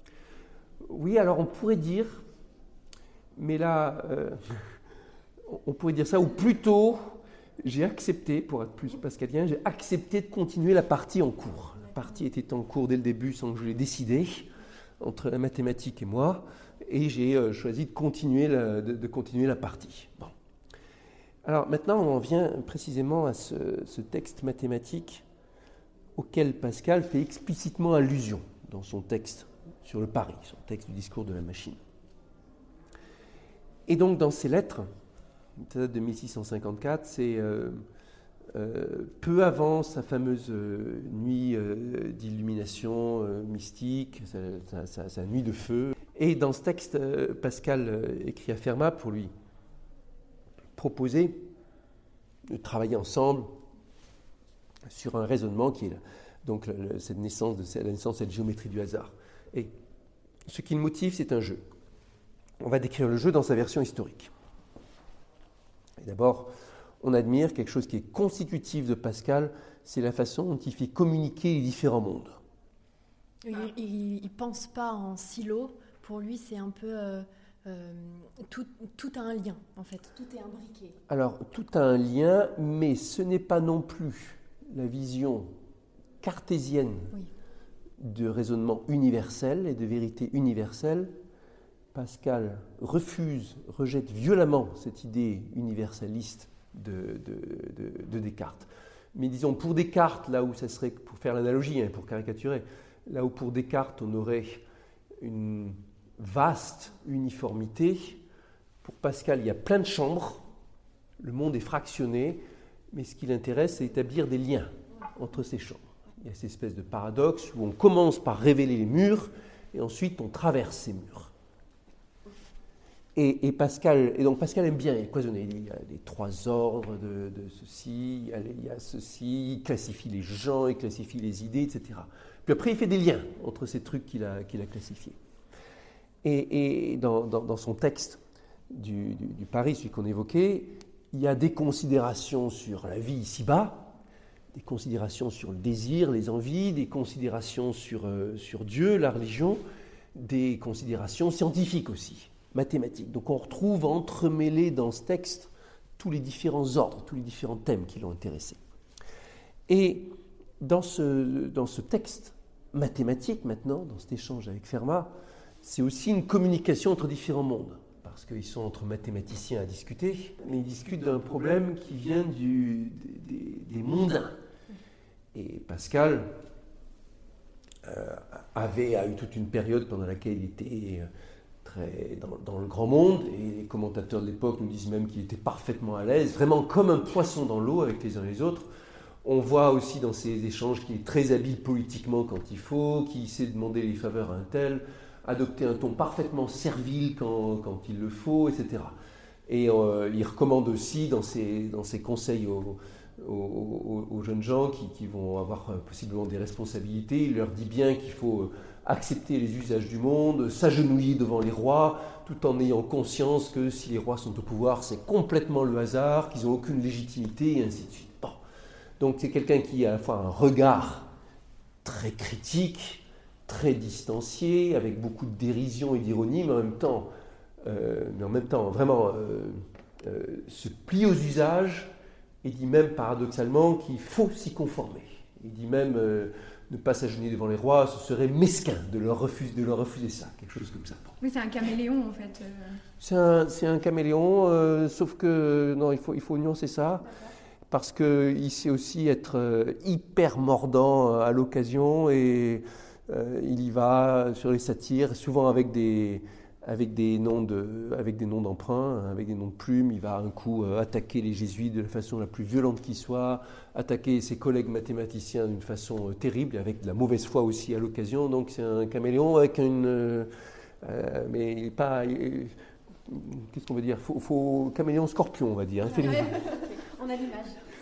Oui, alors on pourrait dire, mais là, euh, on pourrait dire ça, ou plutôt, j'ai accepté, pour être plus pascalien, j'ai accepté de continuer la partie en cours. La partie était en cours dès le début sans que je l'ai décidé, entre la mathématique et moi. Et j'ai euh, choisi de continuer, la, de, de continuer la partie. Bon. Alors maintenant, on en vient précisément à ce, ce texte mathématique auquel Pascal fait explicitement allusion dans son texte sur le pari, son texte du discours de la machine. Et donc dans ses lettres, ça date de mille six cent cinquante-quatre, c'est euh, euh, peu avant sa fameuse euh, nuit euh, d'illumination euh, mystique, sa, sa, sa, sa nuit de feu. Et dans ce texte, Pascal écrit à Fermat pour lui proposer de travailler ensemble sur un raisonnement qui est donc cette naissance de la naissance de cette géométrie du hasard. Et Ce qui le motive, c'est un jeu. On va décrire le jeu dans sa version historique. Et d'abord, on admire quelque chose qui est constitutif de Pascal, c'est la façon dont il fait communiquer les différents mondes. Il ne pense pas en silo. Pour lui, c'est un peu... Euh, euh, tout, tout a un lien, en fait. Tout est imbriqué. Alors, tout a un lien, mais ce n'est pas non plus la vision cartésienne oui. de raisonnement universel et de vérité universelle. Pascal refuse, rejette violemment cette idée universaliste de, de, de, de Descartes. Mais disons, pour Descartes, là où ça serait, pour faire l'analogie, hein, pour caricaturer, là où pour Descartes on aurait une vaste uniformité, pour Pascal il y a plein de chambres, le monde est fractionné, mais ce qui l'intéresse c'est d'établir des liens entre ces chambres. Il y a cette espèce de paradoxe où on commence par révéler les murs et ensuite on traverse ces murs. Et, et, Pascal, et donc Pascal aime bien cloisonner. Il y a les trois ordres de, de ceci, il y, a, il y a ceci, il classifie les gens, il classifie les idées, et cetera. Puis après, il fait des liens entre ces trucs qu'il a, qu'il a classifiés. Et, et dans, dans, dans son texte du, du, du Paris, celui qu'on évoquait, il y a des considérations sur la vie ici-bas, des considérations sur le désir, les envies, des considérations sur, euh, sur Dieu, la religion, des considérations scientifiques aussi, mathématiques. Donc on retrouve entremêlés dans ce texte tous les différents ordres, tous les différents thèmes qui l'ont intéressé. Et dans ce, dans ce texte mathématique maintenant, dans cet échange avec Fermat, c'est aussi une communication entre différents mondes, parce qu'ils sont entre mathématiciens à discuter, mais ils discutent d'un problème qui vient du, des, des mondains. Et Pascal euh, avait a eu toute une période pendant laquelle il était très dans, dans le grand monde, et les commentateurs de l'époque nous disent même qu'il était parfaitement à l'aise, vraiment comme un poisson dans l'eau avec les uns et les autres. On voit aussi dans ces échanges qu'il est très habile politiquement quand il faut, qu'il sait demander les faveurs à un tel, adopter un ton parfaitement servile quand, quand il le faut, et cetera. Et euh, il recommande aussi dans ses, dans ses conseils aux, aux, aux jeunes gens qui, qui vont avoir euh, possiblement des responsabilités, il leur dit bien qu'il faut euh, accepter les usages du monde, s'agenouiller devant les rois, tout en ayant conscience que si les rois sont au pouvoir, c'est complètement le hasard, qu'ils n'ont aucune légitimité, et ainsi de suite. Bon. Donc c'est quelqu'un qui a à la fois un regard très critique, très distancié, avec beaucoup de dérision et d'ironie, mais en même temps, euh, mais en même temps vraiment euh, euh, se plie aux usages et dit même paradoxalement qu'il faut s'y conformer. Il dit même euh, ne pas s'agenouiller devant les rois, ce serait mesquin de leur refuser, de leur refuser ça, quelque chose comme ça. Oui, c'est un caméléon en fait. Euh... C'est, un, c'est un caméléon, euh, sauf que non, il faut, il faut nuancer ça. Parce qu'il sait aussi être euh, hyper mordant euh, à l'occasion et euh, il y va sur les satires, souvent avec des, avec des noms de, avec des noms d'emprunt, hein, avec des noms de plumes. Il va un coup euh, attaquer les jésuites de la façon la plus violente qui soit, attaquer ses collègues mathématiciens d'une façon euh, terrible, avec de la mauvaise foi aussi à l'occasion. Donc c'est un caméléon avec une... Euh, euh, mais il n'est pas... Il, qu'est-ce qu'on veut dire ? Faut, faut caméléon scorpion, on va dire. Hein, ouais, ouais. On a l'image.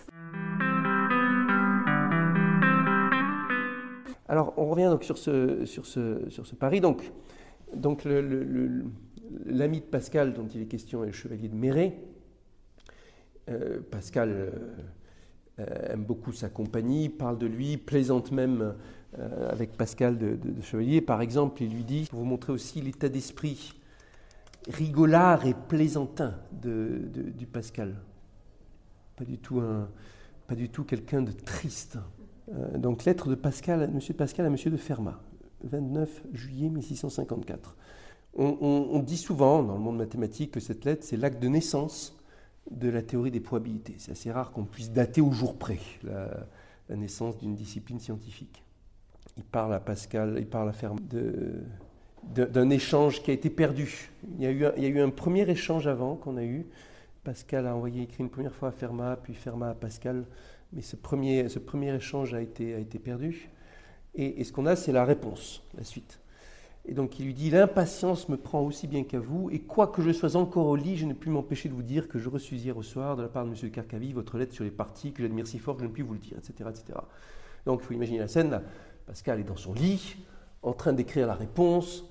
Alors, on revient donc sur ce, sur ce, sur ce pari. Donc, donc le, le, le, l'ami de Pascal dont il est question est le chevalier de Méret. Euh, Pascal euh, aime beaucoup sa compagnie, parle de lui, plaisante même euh, avec Pascal de, de, de chevalier. Par exemple, il lui dit, pour vous montrer aussi l'état d'esprit rigolard et plaisantin de, de, du Pascal. Pas du tout, un, pas du tout quelqu'un de triste. Euh, donc, lettre de Pascal, M. Pascal à M. de Fermat, vingt-neuf juillet mille six cent cinquante-quatre. On, on, on dit souvent, dans le monde mathématique, que cette lettre, c'est l'acte de naissance de la théorie des probabilités. C'est assez rare qu'on puisse dater au jour près la, la naissance d'une discipline scientifique. Il parle à Pascal, il parle à Fermat de, de, d'un échange qui a été perdu. Il y a eu un, il y a eu un premier échange avant qu'on a eu. Pascal a envoyé écrit une première fois à Fermat, puis Fermat à Pascal, mais ce premier, ce premier échange a été, a été perdu. Et, et ce qu'on a, c'est la réponse, la suite. Et donc il lui dit « L'impatience me prend aussi bien qu'à vous, et quoique je sois encore au lit, je ne puis m'empêcher de vous dire que je reçus hier au soir, de la part de M. de Carcavie, votre lettre sur les parties, que j'admire si fort que je ne puis vous le dire, et cetera et cetera » Donc il faut imaginer la scène, là. Pascal est dans son lit, en train d'écrire la réponse,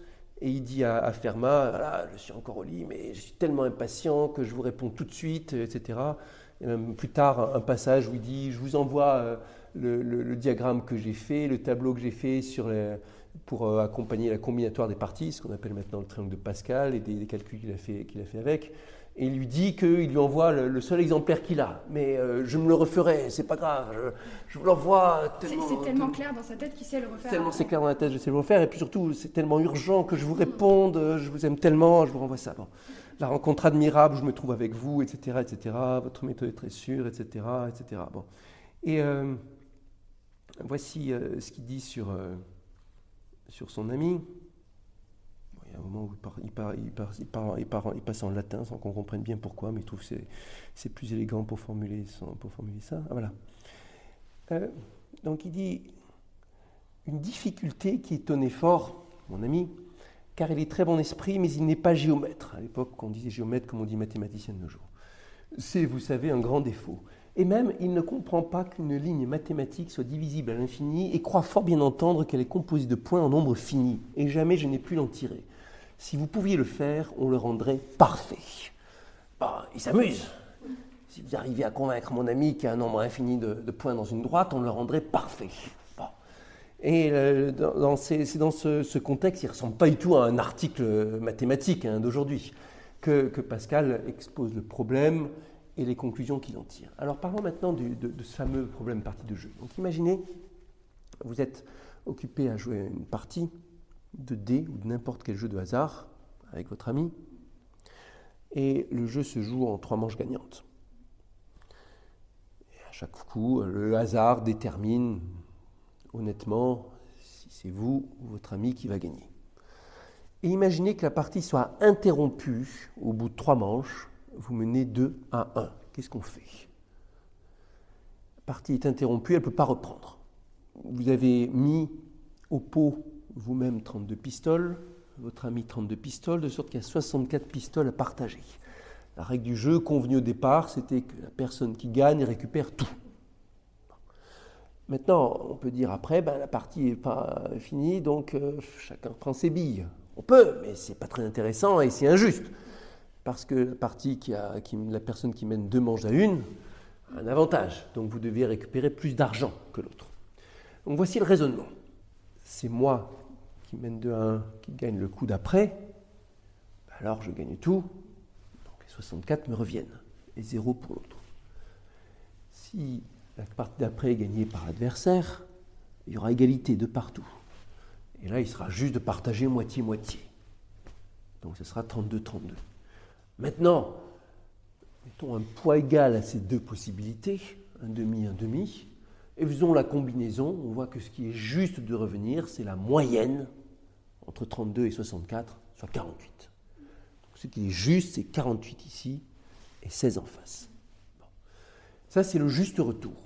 Et il dit à, à Fermat, voilà, je suis encore au lit, mais je suis tellement impatient que je vous réponds tout de suite, et cetera. Et même plus tard, un passage où il dit, je vous envoie euh, le, le, le diagramme que j'ai fait, le tableau que j'ai fait sur les, pour euh, accompagner la combinatoire des parties, ce qu'on appelle maintenant le triangle de Pascal, et des, des calculs qu'il a fait, qu'il a fait avec. Et il lui dit qu'il lui envoie le, le seul exemplaire qu'il a. Mais euh, je me le referai, c'est pas grave, je, je vous l'envoie tellement... C'est, c'est tellement clair dans sa tête qu'il sait le refaire. Tellement c'est clair dans la tête, je sais le refaire. Et puis surtout, c'est tellement urgent que je vous réponde, je vous aime tellement, je vous renvoie ça. Bon. La rencontre admirable, je me trouve avec vous, et cetera, et cetera. Votre méthode est très sûre, et cetera, et cetera. Bon. Et euh, voici euh, ce qu'il dit sur, euh, sur son ami. Il y a un moment où il, part, il, part, il, part, il, part, il, part, il passe en latin sans qu'on comprenne bien pourquoi, mais il trouve que c'est, c'est plus élégant pour formuler, son, pour formuler ça. Ah, voilà. Euh, donc il dit une difficulté qui étonnait fort mon ami, car il est très bon esprit, mais il n'est pas géomètre. À l'époque, on disait géomètre comme on dit mathématicien de nos jours. C'est, vous savez, un grand défaut. Et même, il ne comprend pas qu'une ligne mathématique soit divisible à l'infini et croit fort bien entendre qu'elle est composée de points en nombre fini. Et jamais je n'ai pu l'en tirer. Si vous pouviez le faire, on le rendrait parfait. Bah, il s'amuse. Si vous arrivez à convaincre mon ami qu'il y a un nombre infini de, de points dans une droite, on le rendrait parfait. Bon. Et euh, dans, dans ces, c'est dans ce, ce contexte, il ne ressemble pas du tout à un article mathématique hein, d'aujourd'hui, que, que Pascal expose le problème et les conclusions qu'il en tire. Alors parlons maintenant du, de, de ce fameux problème partie de jeu. Donc imaginez, vous êtes occupé à jouer une partie de dés ou de n'importe quel jeu de hasard avec votre ami, et le jeu se joue en trois manches gagnantes. Et à chaque coup, le hasard détermine honnêtement si c'est vous ou votre ami qui va gagner. Et imaginez que la partie soit interrompue au bout de trois manches, vous menez deux à un. Qu'est-ce qu'on fait ? La partie est interrompue, elle ne peut pas reprendre. Vous avez mis au pot vous-même trente-deux pistoles, votre ami trente-deux pistoles, de sorte qu'il y a soixante-quatre pistoles à partager. La règle du jeu convenue au départ, c'était que la personne qui gagne récupère tout. Maintenant, on peut dire après, ben, la partie n'est pas finie, donc euh, chacun prend ses billes. On peut, mais ce n'est pas très intéressant et c'est injuste. Parce que la partie qui a, qui, la personne qui mène deux manches à une a un avantage. Donc vous devez récupérer plus d'argent que l'autre. Donc voici le raisonnement. C'est moi qui mène deux à un, qui gagne le coup d'après. Alors je gagne tout. Donc les soixante-quatre me reviennent. Et zéro pour l'autre. Si la partie d'après est gagnée par l'adversaire, il y aura égalité de partout. Et là, il sera juste de partager moitié-moitié. Donc ce sera trente-deux trente-deux. Maintenant, mettons un poids égal à ces deux possibilités, un demi, un demi, et faisons la combinaison. On voit que ce qui est juste de revenir, c'est la moyenne entre trente-deux et soixante-quatre, soit quarante-huit. Donc, ce qui est juste, c'est quarante-huit ici et seize en face. Bon. Ça, c'est le juste retour.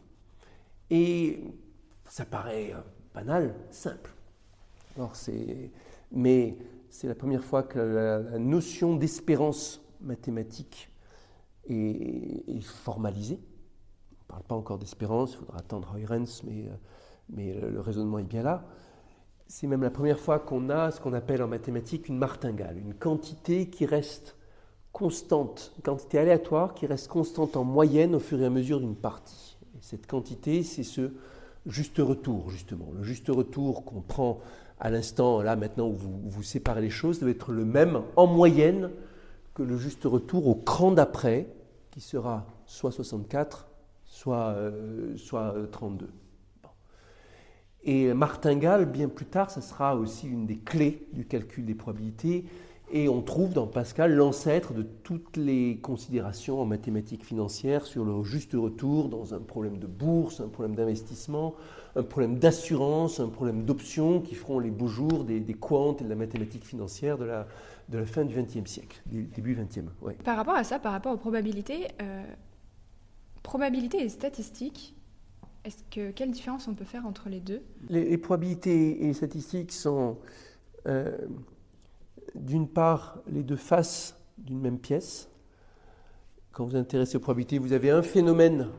Et ça paraît banal, simple. Alors, c'est... Mais c'est la première fois que la, la notion d'espérance mathématique est, est formalisée. On ne parle pas encore d'espérance, il faudra attendre Heurens, mais, mais le, le raisonnement est bien là. C'est même la première fois qu'on a ce qu'on appelle en mathématiques une martingale, une quantité qui reste constante, une quantité aléatoire qui reste constante en moyenne au fur et à mesure d'une partie. Et cette quantité, c'est ce juste retour, justement. Le juste retour qu'on prend à l'instant, là, maintenant, où vous, vous séparez les choses, doit être le même en moyenne que le juste retour au cran d'après, qui sera soit soixante-quatre, soit, euh, soit trente-deux. Bon. Et martingale, bien plus tard, ça sera aussi une des clés du calcul des probabilités, et on trouve dans Pascal l'ancêtre de toutes les considérations en mathématiques financières sur le juste retour dans un problème de bourse, un problème d'investissement, un problème d'assurance, un problème d'options qui feront les beaux jours des, des quants et de la mathématique financière de la, de la fin du vingtième siècle, début vingtième. Ouais. Par rapport à ça, par rapport aux probabilités, euh, probabilité et statistique, est-ce que, quelle différence on peut faire entre les deux ? les, les probabilités et les statistiques sont... Euh, d'une part, les deux faces d'une même pièce. Quand vous vous intéressez aux probabilités, vous avez un phénomène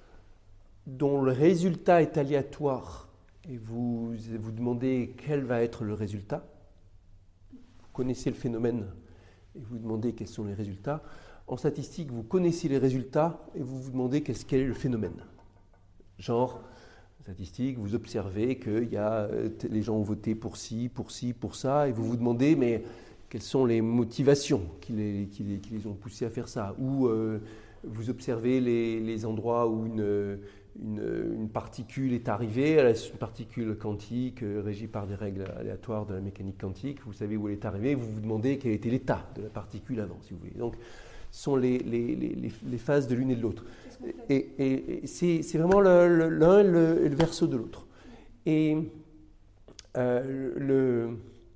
dont le résultat est aléatoire et vous vous demandez quel va être le résultat. Vous connaissez le phénomène et vous vous demandez quels sont les résultats. En statistique, vous connaissez les résultats et vous vous demandez quel est le phénomène. Genre, en statistique, vous observez que y a, les gens ont voté pour ci, pour ci, pour ça, et vous vous demandez, mais quelles sont les motivations qui les, qui les, qui les ont poussés à faire ça? Ou euh, vous observez les, les endroits où une, une, une particule est arrivée, une particule quantique euh, régie par des règles aléatoires de la mécanique quantique, vous savez où elle est arrivée, vous vous demandez quel était l'état de la particule avant, si vous voulez. Donc, ce sont les, les, les, les phases de l'une et de l'autre. Et, et, et c'est, c'est vraiment le, le, l'un et le, et le verso de l'autre. Et euh, le...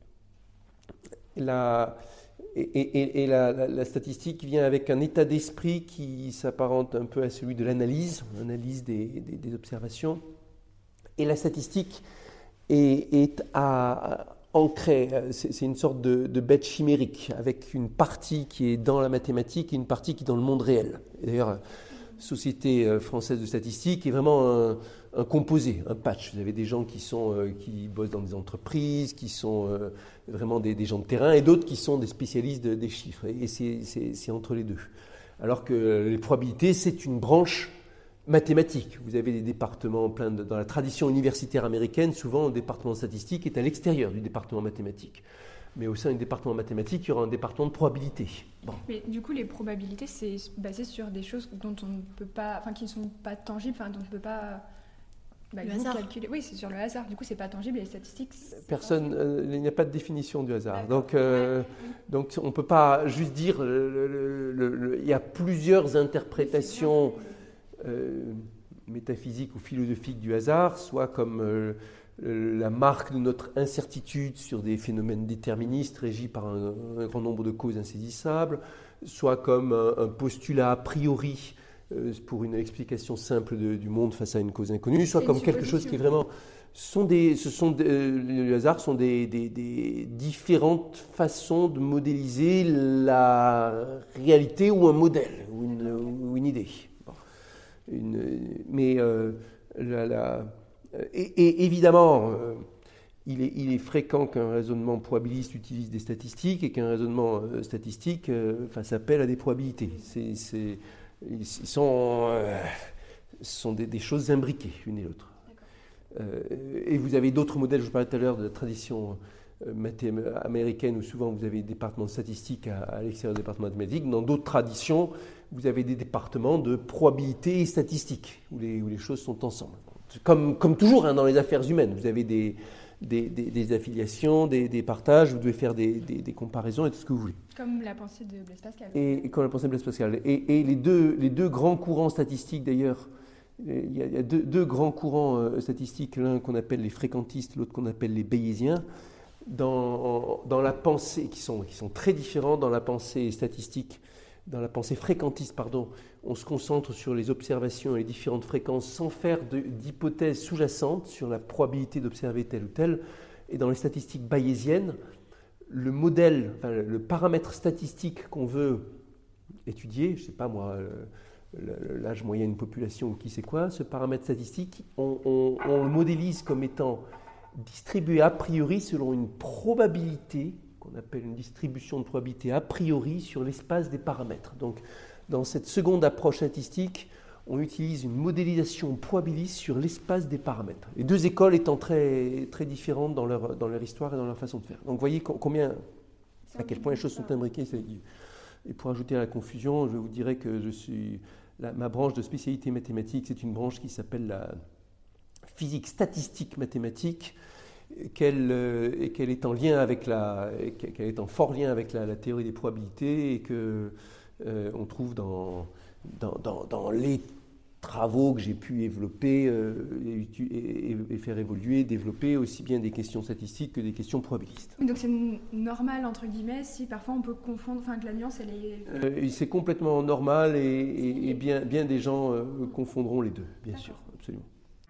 La, et, et, et la, la, la statistique vient avec un état d'esprit qui s'apparente un peu à celui de l'analyse, l'analyse des, des, des observations. Et la statistique est, est à, à, ancrée, c'est, c'est une sorte de, de bête chimérique, avec une partie qui est dans la mathématique et une partie qui est dans le monde réel. Et d'ailleurs, Société française de statistique est vraiment un, un composé, un patch. Vous avez des gens qui, sont, euh, qui bossent dans des entreprises, qui sont euh, vraiment des, des gens de terrain, et d'autres qui sont des spécialistes de, des chiffres. Et c'est, c'est, c'est entre les deux. Alors que les probabilités, c'est une branche mathématique. Vous avez des départements plein de, dans la tradition universitaire américaine, souvent le département statistique est à l'extérieur du département mathématique. Mais au sein du département mathématique, il y aura un département de probabilité. Bon. Mais du coup, les probabilités, c'est basé sur des choses dont on ne peut pas, enfin, qui ne sont pas tangibles, enfin, dont on ne peut pas bah, le hasard. calculer. Oui, c'est sur le hasard. Du coup, c'est pas tangible. Les statistiques. Personne, euh, il n'y a pas de définition du hasard. Donc, euh, donc, on ne peut pas juste dire. Le, le, le, le, il y a plusieurs interprétations euh, métaphysiques ou philosophiques du hasard, soit comme euh, la marque de notre incertitude sur des phénomènes déterministes régis par un, un grand nombre de causes insaisissables, soit comme un, un postulat a priori euh, pour une explication simple de, du monde face à une cause inconnue, soit comme quelque chose qui est vraiment... Sont des, ce sont des, les hasards sont des, des, des différentes façons de modéliser la réalité ou un modèle ou une, ou une idée. Bon. Une, mais euh, la... la Et, et évidemment, euh, il, est, il est fréquent qu'un raisonnement probabiliste utilise des statistiques et qu'un raisonnement euh, statistique euh, fasse appel à des probabilités. C'est, c'est, ils sont, euh, sont des, des choses imbriquées, l'une et l'autre. Euh, et vous avez d'autres modèles, je vous parlais tout à l'heure de la tradition euh, mathé- américaine où souvent vous avez des départements de statistiques à, à l'extérieur des départements mathématiques. Dans d'autres traditions, vous avez des départements de probabilité et statistique où les, où les choses sont ensemble. Comme, comme toujours hein, dans les affaires humaines, vous avez des, des, des, des affiliations, des, des partages, vous devez faire des, des, des comparaisons et tout ce que vous voulez. Comme la pensée de Blaise Pascal. Et, et comme la pensée de Blaise Pascal. Et, et les, deux, les deux grands courants statistiques d'ailleurs, il y a, il y a deux, deux grands courants euh, statistiques, l'un qu'on appelle les fréquentistes, l'autre qu'on appelle les bayésiens, dans, dans la pensée, qui sont, qui sont très différents dans la pensée statistique. Dans la pensée fréquentiste, pardon, on se concentre sur les observations et les différentes fréquences sans faire de, d'hypothèses sous-jacentes sur la probabilité d'observer tel ou tel. Et dans les statistiques bayésiennes, le modèle, enfin, le paramètre statistique qu'on veut étudier, je ne sais pas moi, l'âge moyen d'une population ou qui sait quoi, ce paramètre statistique, on, on, on le modélise comme étant distribué a priori selon une probabilité qu'on appelle une distribution de probabilité a priori sur l'espace des paramètres. Donc, dans cette seconde approche statistique, on utilise une modélisation probabiliste sur l'espace des paramètres. Les deux écoles étant très, très différentes dans leur, dans leur histoire et dans leur façon de faire. Donc, vous voyez combien, à quel point les choses sont imbriquées. Et pour ajouter à la confusion, je vous dirais que je suis, la, ma branche de spécialité mathématique, c'est une branche qui s'appelle la physique statistique mathématique, qu'elle, euh, et qu'elle est en lien avec la, qu'elle est en fort lien avec la, la théorie des probabilités et que euh, on trouve dans, dans, dans, dans les travaux que j'ai pu développer euh, et, et, et faire évoluer, développer aussi bien des questions statistiques que des questions probabilistes. Donc c'est normal entre guillemets si parfois on peut confondre, enfin que la nuance elle est. Euh, c'est complètement normal et, et, et bien, bien des gens euh, confondront les deux, bien D'accord. sûr, absolument.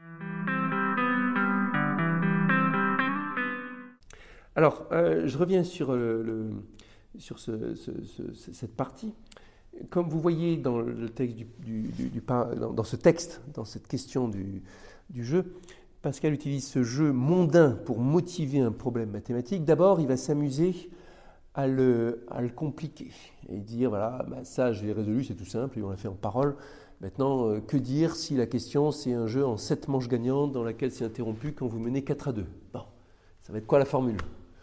Alors, euh, je reviens sur, euh, le, sur ce, ce, ce, cette partie. Comme vous voyez dans le texte du, du, du, du dans, dans ce texte, dans cette question du, du jeu, Pascal utilise ce jeu mondain pour motiver un problème mathématique. D'abord, il va s'amuser à le, à le compliquer et dire, voilà, bah ça je l'ai résolu, c'est tout simple, et on l'a fait en parole. Maintenant, euh, que dire si la question c'est un jeu en sept manches gagnantes dans laquelle c'est interrompu quand vous menez quatre à deux? Bon, ça va être quoi la formule?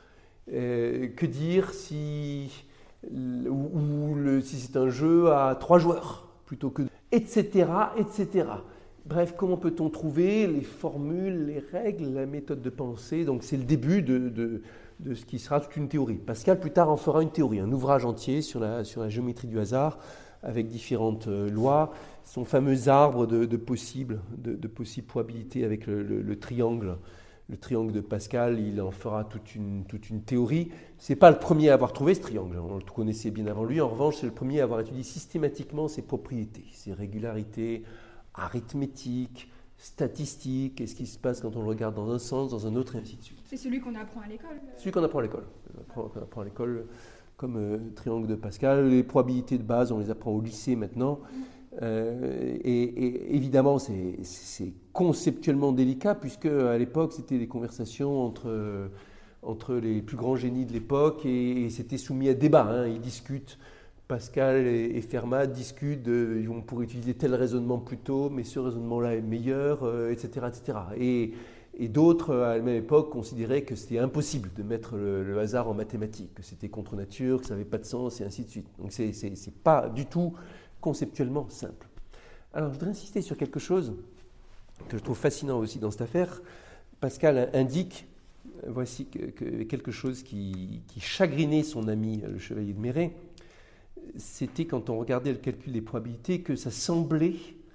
euh, Que dire si, ou, ou le, si c'est un jeu à trois joueurs plutôt que deux, et cetera, et cetera. Bref, comment peut-on trouver les formules, les règles, la méthode de pensée? Donc c'est le début de, de, de ce qui sera toute une théorie. Pascal, plus tard, en fera une théorie, un ouvrage entier sur la, sur la géométrie du hasard, avec différentes euh, lois, son fameux arbre de, de possibles, de, de possibles probabilités avec le, le, le triangle, le triangle de Pascal, il en fera toute une, toute une théorie. Ce n'est pas le premier à avoir trouvé ce triangle, on le connaissait bien avant lui, en revanche c'est le premier à avoir étudié systématiquement ses propriétés, ses régularités, arithmétique, statistique, et ce qui se passe quand on le regarde dans un sens, dans un autre, et ainsi de suite. C'est celui qu'on apprend à l'école. Celui qu'on apprend à l'école. On apprend, on apprend à l'école comme euh, triangle de Pascal. Les probabilités de base, on les apprend au lycée maintenant. Euh, et, et évidemment, c'est, c'est conceptuellement délicat, puisque à l'époque, c'était des conversations entre, euh, entre les plus grands génies de l'époque, et, et c'était soumis à débat. Hein. Ils discutent. Pascal et Fermat discutent, de, on pourrait utiliser tel raisonnement plus tôt, mais ce raisonnement-là est meilleur, euh, et cetera, et cetera. Et, et d'autres, à la même époque, considéraient que c'était impossible de mettre le, le hasard en mathématiques, que c'était contre nature, que ça n'avait pas de sens, et ainsi de suite. Donc c'est, c'est, c'est pas du tout conceptuellement simple. Alors je voudrais insister sur quelque chose que je trouve fascinant aussi dans cette affaire. Pascal indique, voici que, que quelque chose qui, qui chagrinait son ami, le chevalier de Méret. C'était quand on regardait le calcul des probabilités que ça semblait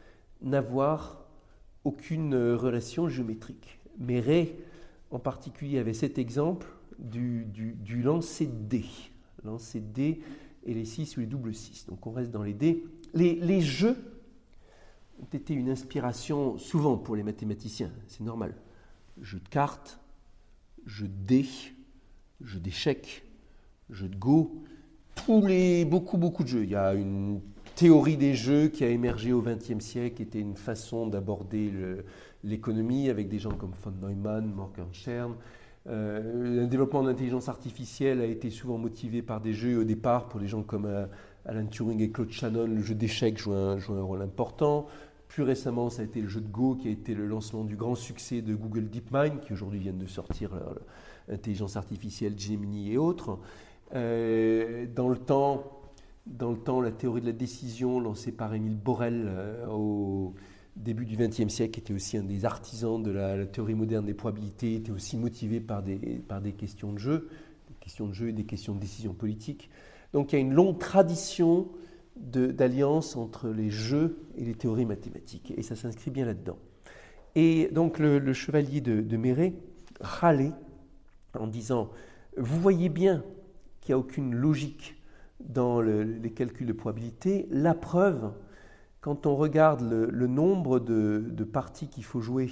n'avoir aucune relation géométrique. Méret, en particulier, avait cet exemple du, du, du lancer de dés. Lancer de dés et les six ou les doubles six. Donc on reste dans les dés. Les, les jeux ont été une inspiration souvent pour les mathématiciens, c'est normal. Jeux de cartes, jeux de dés, jeux d'échecs, jeux de go. Tous les, beaucoup, beaucoup de jeux. Il y a une théorie des jeux qui a émergé au vingtième siècle, qui était une façon d'aborder le, l'économie avec des gens comme von Neumann, Morgenstern. Euh, le développement de l'intelligence artificielle a été souvent motivé par des jeux. Au départ, pour des gens comme euh, Alan Turing et Claude Shannon, le jeu d'échecs joue un, joue un rôle important. Plus récemment, ça a été le jeu de Go qui a été le lancement du grand succès de Google DeepMind, qui aujourd'hui viennent de sortir l'intelligence artificielle Gemini et autres. Euh, dans, le temps, dans le temps, la théorie de la décision lancée par Émile Borel euh, au début du vingtième siècle, qui était aussi un des artisans de la, la théorie moderne des probabilités, était aussi motivée par des, par des questions de jeu, des questions de jeu et des questions de décision politique. Donc il y a une longue tradition de, d'alliance entre les jeux et les théories mathématiques, et ça s'inscrit bien là-dedans. Et donc le, le chevalier de, de Méret râlait en disant « Vous voyez bien qu'il n'y a aucune logique dans le, les calculs de probabilité. La preuve, quand on regarde le, le nombre de, de parties qu'il faut jouer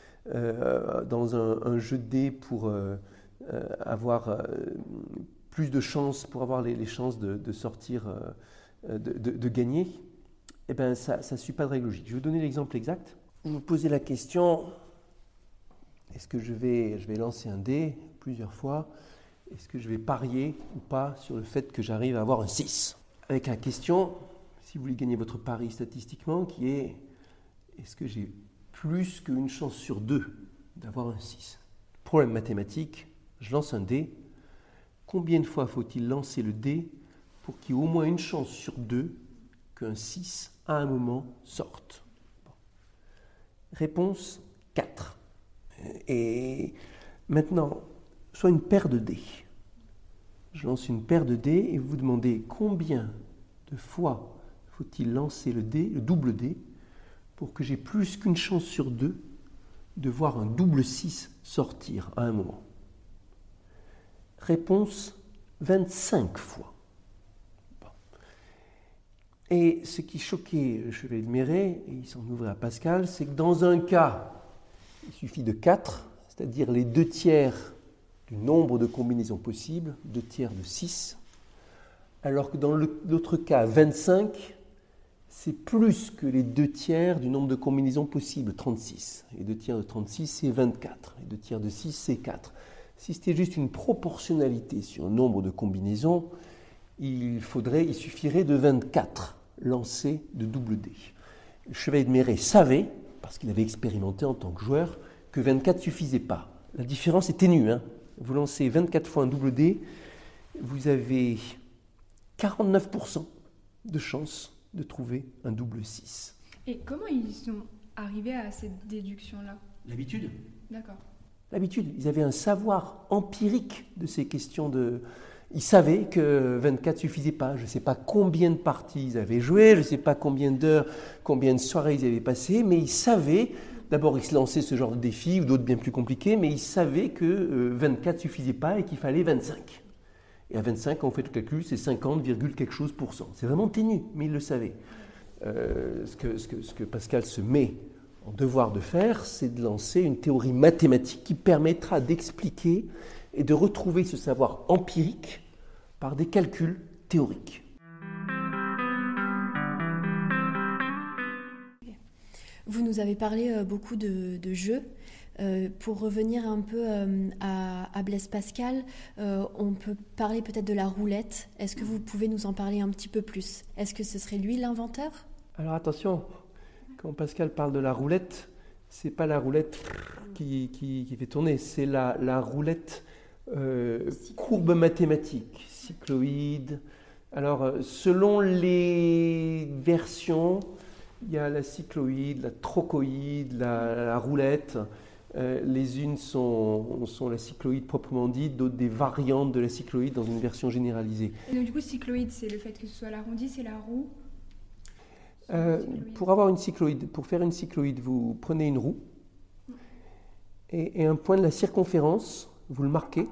euh, dans un, un jeu de dés pour euh, euh, avoir euh, plus de chances, pour avoir les, les chances de, de sortir, euh, de, de, de gagner, eh ben ça ne suit pas de règle logique. Je vais vous donner l'exemple exact. Vous me posez la question, est-ce que je vais, je vais lancer un dé plusieurs fois? Est-ce que je vais parier ou pas sur le fait que j'arrive à avoir un six? Avec la question, si vous voulez gagner votre pari statistiquement, qui est est-ce que j'ai plus qu'une chance sur deux d'avoir un six? Problème mathématique, je lance un dé. Combien de fois faut-il lancer le dé pour qu'il y ait au moins une chance sur deux qu'un six à un moment sorte? Bon. Réponse quatre. Et maintenant, soit une paire de dés. Je lance une paire de dés et vous vous demandez combien de fois faut-il lancer le dé, le double dé, pour que j'ai plus qu'une chance sur deux de voir un double six sortir à un moment. Réponse vingt-cinq fois. Bon. Et ce qui choquait le chevalier de Méret, et il s'en ouvrait à Pascal, c'est que dans un cas, il suffit de quatre, c'est-à-dire les deux tiers du nombre de combinaisons possibles, deux tiers de six, alors que dans le, l'autre cas, vingt-cinq, c'est plus que les deux tiers du nombre de combinaisons possibles, trente-six. Et deux tiers de trente-six, c'est vingt-quatre. Et deux tiers de six, c'est quatre. Si c'était juste une proportionnalité sur un nombre de combinaisons, il, faudrait, il suffirait de vingt-quatre lancers de double dés. Le chevalier de Méret savait, parce qu'il avait expérimenté en tant que joueur, que vingt-quatre ne suffisait pas. La différence est ténue. Hein. Vous lancez vingt-quatre fois un double dé, vous avez quarante-neuf pour cent de chance de trouver un double six. Et comment ils sont arrivés à cette déduction-là ? L'habitude. D'accord. L'habitude. Ils avaient un savoir empirique de ces questions de... Ils savaient que vingt-quatre ne suffisait pas. Je ne sais pas combien de parties ils avaient joué, je ne sais pas combien d'heures, combien de soirées ils avaient passées, mais ils savaient, d'abord ils se lançaient ce genre de défis, ou d'autres bien plus compliqués, mais ils savaient que euh, vingt-quatre ne suffisait pas et qu'il fallait vingt-cinq. Et à vingt-cinq, quand on fait le calcul, c'est cinquante, quelque chose pour cent. C'est vraiment ténu, mais ils le savaient. Euh, ce, que, ce, que, ce que Pascal se met en devoir de faire, c'est de lancer une théorie mathématique qui permettra d'expliquer et de retrouver ce savoir empirique par des calculs théoriques. Vous nous avez parlé euh, beaucoup de, de jeux. Euh, pour revenir un peu euh, à, à Blaise Pascal, euh, on peut parler peut-être de la roulette. Est-ce que vous pouvez nous en parler un petit peu plus ? Est-ce que ce serait lui l'inventeur ? Alors attention, quand Pascal parle de la roulette, c'est pas la roulette qui, qui, qui fait tourner, c'est la, la roulette euh, courbe mathématique, cycloïde. Alors, selon les versions, il y a la cycloïde, la trochoïde, la, la roulette. Euh, les unes sont, sont la cycloïde proprement dite, d'autres des variantes de la cycloïde dans une version généralisée. Et donc du coup, cycloïde, c'est le fait que ce soit l'arrondi, c'est la roue. Euh, pour avoir une cycloïde, pour faire une cycloïde, vous prenez une roue et, et un point de la circonférence, vous le marquez,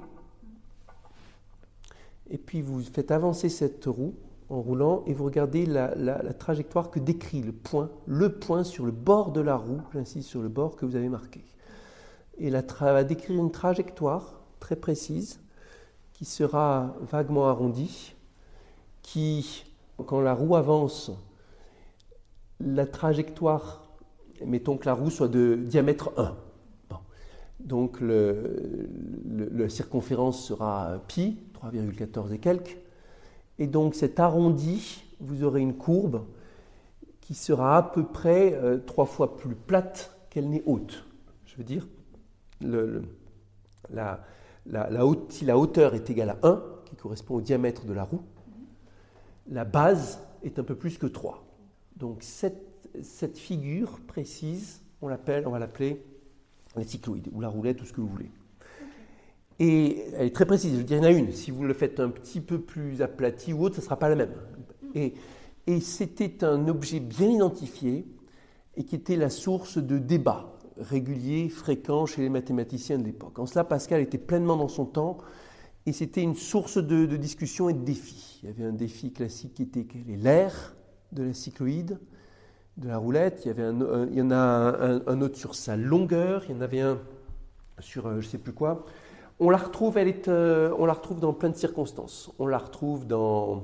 et puis vous faites avancer cette roue en roulant et vous regardez la, la, la trajectoire que décrit le point, le point sur le bord de la roue, j'insiste sur le bord que vous avez marqué. Et la tra- va décrire une trajectoire très précise qui sera vaguement arrondie, qui, quand la roue avance, la trajectoire, mettons que la roue soit de diamètre un. Bon. Donc le, le, la circonférence sera pi, trois virgule quatorze et quelques. Et donc cet arrondi, vous aurez une courbe qui sera à peu près euh, trois fois plus plate qu'elle n'est haute. Je veux dire, le, le, la, la, la haute, si la hauteur est égale à un, qui correspond au diamètre de la roue, la base est un peu plus que trois. Donc cette, cette figure précise, on, l'appelle, on va l'appeler la cycloïde, ou la roulette, ou ce que vous voulez. Et elle est très précise, je veux dire, il y en a une. Si vous le faites un petit peu plus aplati ou autre, ça ne sera pas la même. Et, et c'était un objet bien identifié et qui était la source de débats réguliers, fréquents chez les mathématiciens de l'époque. En cela, Pascal était pleinement dans son temps et c'était une source de, de discussion et de défis. Il y avait un défi classique qui était quel est l'air de la cycloïde, de la roulette. Il y, avait un, un, il y en a un, un autre sur sa longueur, il y en avait un sur euh, je ne sais plus quoi. On la retrouve, elle est, euh, on la retrouve dans plein de circonstances. On la retrouve dans,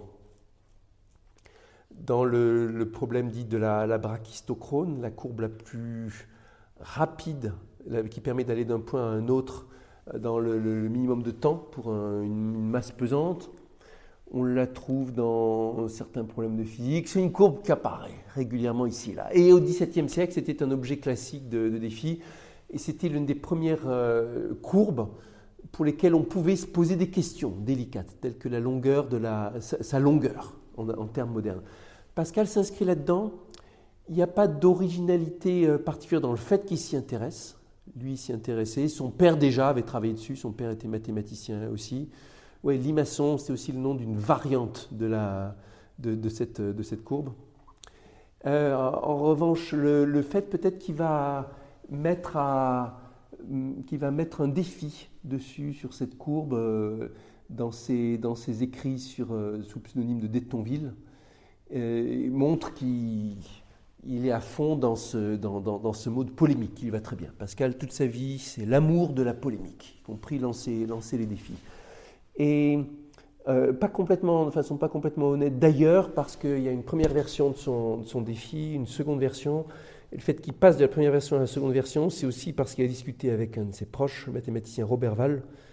dans le, le problème dit de la, la brachistochrone, la courbe la plus rapide, la, qui permet d'aller d'un point à un autre dans le, le minimum de temps pour un, une, une masse pesante. On la trouve dans certains problèmes de physique. C'est une courbe qui apparaît régulièrement ici et là. Et au dix-septième siècle, c'était un objet classique de, de défi. Et c'était l'une des premières euh, courbes pour lesquelles on pouvait se poser des questions délicates, telles que la longueur de la, sa, sa longueur en, en termes modernes. Pascal s'inscrit là-dedans. Il n'y a pas d'originalité particulière dans le fait qu'il s'y intéresse. Lui s'y intéressait. Son père déjà avait travaillé dessus. Son père était mathématicien aussi. Ouais, limaçon, c'est aussi le nom d'une variante de, la, de, de, cette, de cette courbe. Euh, en revanche, le, le fait peut-être qu'il va mettre à... qui va mettre un défi dessus sur cette courbe euh, dans, ses, dans ses écrits sur, euh, sous pseudonyme de D'Etonville, euh, montre qu'il il est à fond dans ce, dans, dans, dans ce mode polémique qui lui va très bien. Pascal, toute sa vie, c'est l'amour de la polémique, y compris lancer, lancer les défis. Et euh, pas complètement, de façon pas complètement honnête d'ailleurs, parce qu'il y a une première version de son, de son défi, une seconde version. Et le fait qu'il passe de la première version à la seconde version, c'est aussi parce qu'il a discuté avec un de ses proches, le mathématicien Robert Val,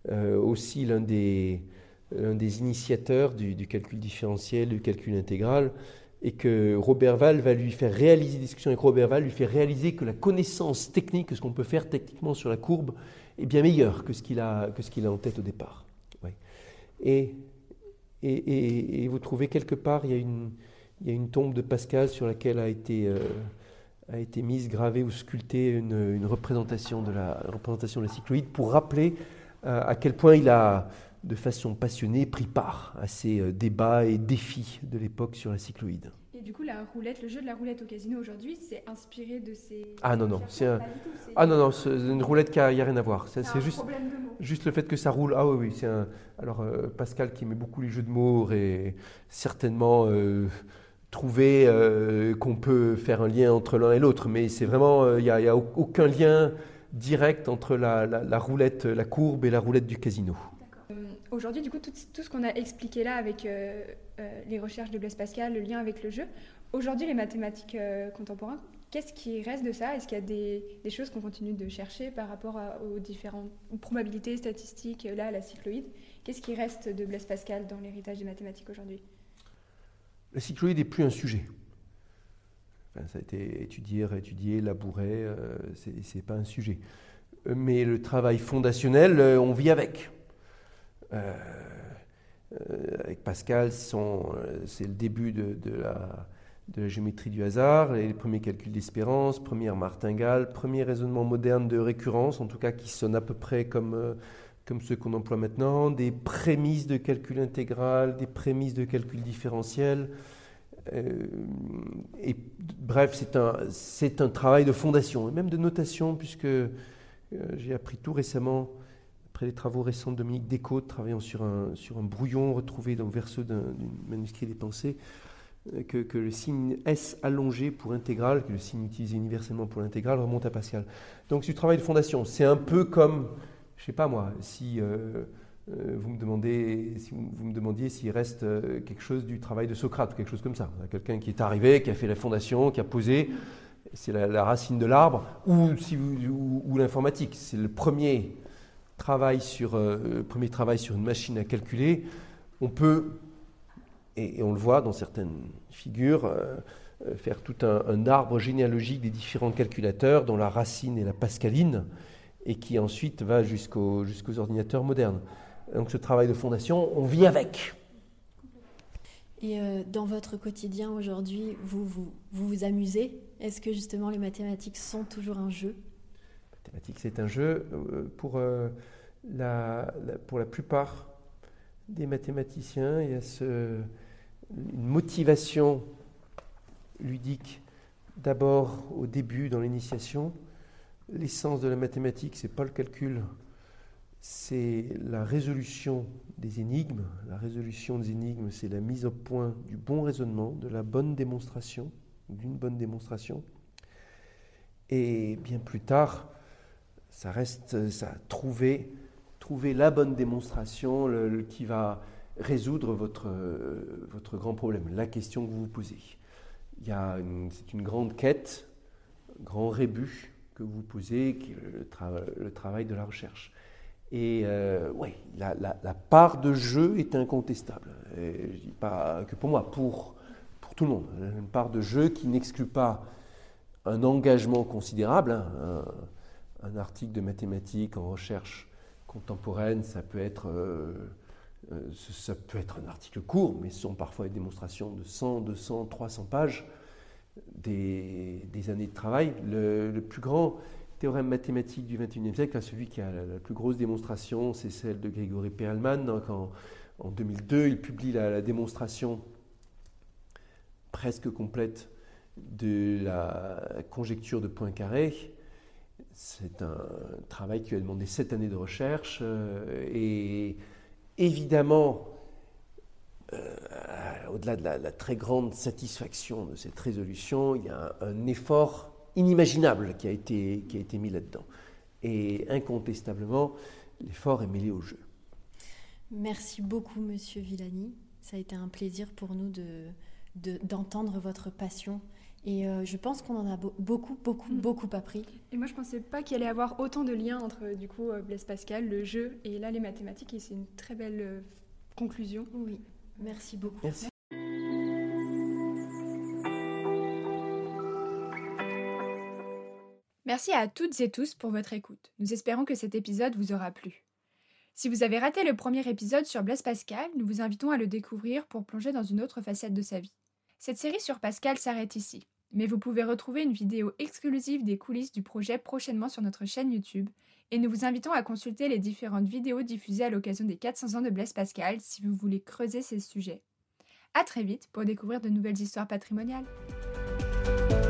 euh, aussi l'un des, l'un des initiateurs du, du calcul différentiel, du calcul intégral, et que Roberval va lui faire réaliser, discussion avec Roberval, lui fait réaliser que la connaissance technique, ce qu'on peut faire techniquement sur la courbe, est bien meilleure que ce qu'il a, que ce qu'il a en tête au départ. Ouais. Et, et, et, et vous trouvez quelque part, il y a une, il y a une tombe de Pascal sur laquelle a été... Euh, a été mise, gravée ou sculptée une, une représentation, de la, représentation de la cycloïde pour rappeler euh, à quel point il a, de façon passionnée, pris part à ces euh, débats et défis de l'époque sur la cycloïde. Et du coup, la roulette, le jeu de la roulette au casino aujourd'hui, c'est inspiré de ces... Ah non, non, c'est un... Pas du tout, c'est... Ah non, non, c'est une roulette qui n'a rien à voir. C'est, c'est, c'est un juste, problème de mots. juste le fait que ça roule. Ah oui, oui, c'est un... Alors, euh, Pascal, qui aimait beaucoup les jeux de mots, aurait certainement... Euh, trouver euh, qu'on peut faire un lien entre l'un et l'autre, mais c'est vraiment, il euh, n'y a, a aucun lien direct entre la, la, la roulette, la courbe et la roulette du casino. Euh, aujourd'hui, du coup, tout, tout ce qu'on a expliqué là avec euh, euh, les recherches de Blaise Pascal, le lien avec le jeu, aujourd'hui, les mathématiques euh, contemporaines, qu'est-ce qui reste de ça ? Est-ce qu'il y a des, des choses qu'on continue de chercher par rapport à, aux différentes probabilités statistiques, là, à la cycloïde ? Qu'est-ce qui reste de Blaise Pascal dans l'héritage des mathématiques aujourd'hui ? La cycloïde n'est plus un sujet. Enfin, ça a été étudié, réétudié, labouré, euh, c'est, c'est pas un sujet. Mais le travail fondationnel, euh, on vit avec. Euh, euh, avec Pascal, son, euh, c'est le début de, de, la, de la géométrie du hasard, les premiers calculs d'espérance, première martingale, premier raisonnement moderne de récurrence, en tout cas qui sonne à peu près comme... Euh, comme ceux qu'on emploie maintenant, des prémices de calcul intégral, des prémices de calcul différentiel. Euh, et, bref, c'est un, c'est un travail de fondation, et même de notation, puisque euh, j'ai appris tout récemment, après les travaux récents de Dominique Descôtes, travaillant sur un, sur un brouillon retrouvé dans le verso d'un, d'un manuscrit des pensées, euh, que, que le signe S allongé pour intégral, que le signe utilisé universellement pour l'intégrale, remonte à Pascal. Donc c'est du travail de fondation. C'est un peu comme... Je ne sais pas moi, si, euh, euh, vous me demandez, si vous, vous me demandiez s'il reste euh, quelque chose du travail de Socrate, ou quelque chose comme ça. Quelqu'un qui est arrivé, qui a fait la fondation, qui a posé, c'est la, la racine de l'arbre, ou, si vous, ou, ou l'informatique. C'est le premier travail, sur, euh, le premier travail sur une machine à calculer. On peut, et, et on le voit dans certaines figures, euh, faire tout un, un arbre généalogique des différents calculateurs dont la racine est la pascaline, et qui ensuite va jusqu'au, jusqu'aux ordinateurs modernes. Donc ce travail de fondation, on vit avec. Et euh, dans votre quotidien aujourd'hui, vous vous, vous vous amusez ? Est-ce que justement les mathématiques sont toujours un jeu ? Les mathématiques, c'est un jeu. Pour, euh, la, la, pour la plupart des mathématiciens, il y a ce, une motivation ludique, d'abord au début, dans l'initiation. L'essence de la mathématique, ce n'est pas le calcul, c'est la résolution des énigmes. La résolution des énigmes, c'est la mise au point du bon raisonnement, de la bonne démonstration, d'une bonne démonstration. Et bien plus tard, ça reste ça, trouver, trouver la bonne démonstration le, le, qui va résoudre votre, euh, votre grand problème, la question que vous vous posez. Il y a une, c'est une grande quête, un grand rébut que vous posez, qui est le, tra- le travail de la recherche. Et euh, oui, la, la, la part de jeu est incontestable. Et je ne dis pas que pour moi, pour, pour tout le monde. Une part de jeu qui n'exclut pas un engagement considérable. Hein, un, un article de mathématiques en recherche contemporaine, ça peut être, euh, ça peut être un article court, mais ce sont parfois des démonstrations de cent, deux cents, trois cents pages. Des, des années de travail. Le, le plus grand théorème mathématique du vingt et unième siècle, celui qui a la, la plus grosse démonstration, c'est celle de Grégory Perelman. Donc en, en deux mille deux, il publie la, la démonstration presque complète de la conjecture de Poincaré. C'est un travail qui lui a demandé sept années de recherche euh, et évidemment, Euh, au-delà de la, la très grande satisfaction de cette résolution, il y a un, un effort inimaginable qui a été, qui a été mis là-dedans. Et incontestablement, l'effort est mêlé au jeu. Merci beaucoup, Monsieur Villani. Ça a été un plaisir pour nous de, de, d'entendre votre passion Et euh, je pense qu'on en a be- beaucoup, beaucoup, mmh. beaucoup appris. Et moi, je pensais pas qu'il allait y avoir autant de liens entre, du coup, Blaise Pascal, le jeu, et là, les mathématiques. Et c'est une très belle euh, conclusion. Oui, merci beaucoup. Merci. Merci à toutes et tous pour votre écoute. Nous espérons que cet épisode vous aura plu. Si vous avez raté le premier épisode sur Blaise Pascal, nous vous invitons à le découvrir pour plonger dans une autre facette de sa vie. Cette série sur Pascal s'arrête ici, mais vous pouvez retrouver une vidéo exclusive des coulisses du projet prochainement sur notre chaîne YouTube, et nous vous invitons à consulter les différentes vidéos diffusées à l'occasion des quatre cents ans de Blaise Pascal si vous voulez creuser ces sujets. À très vite pour découvrir de nouvelles histoires patrimoniales.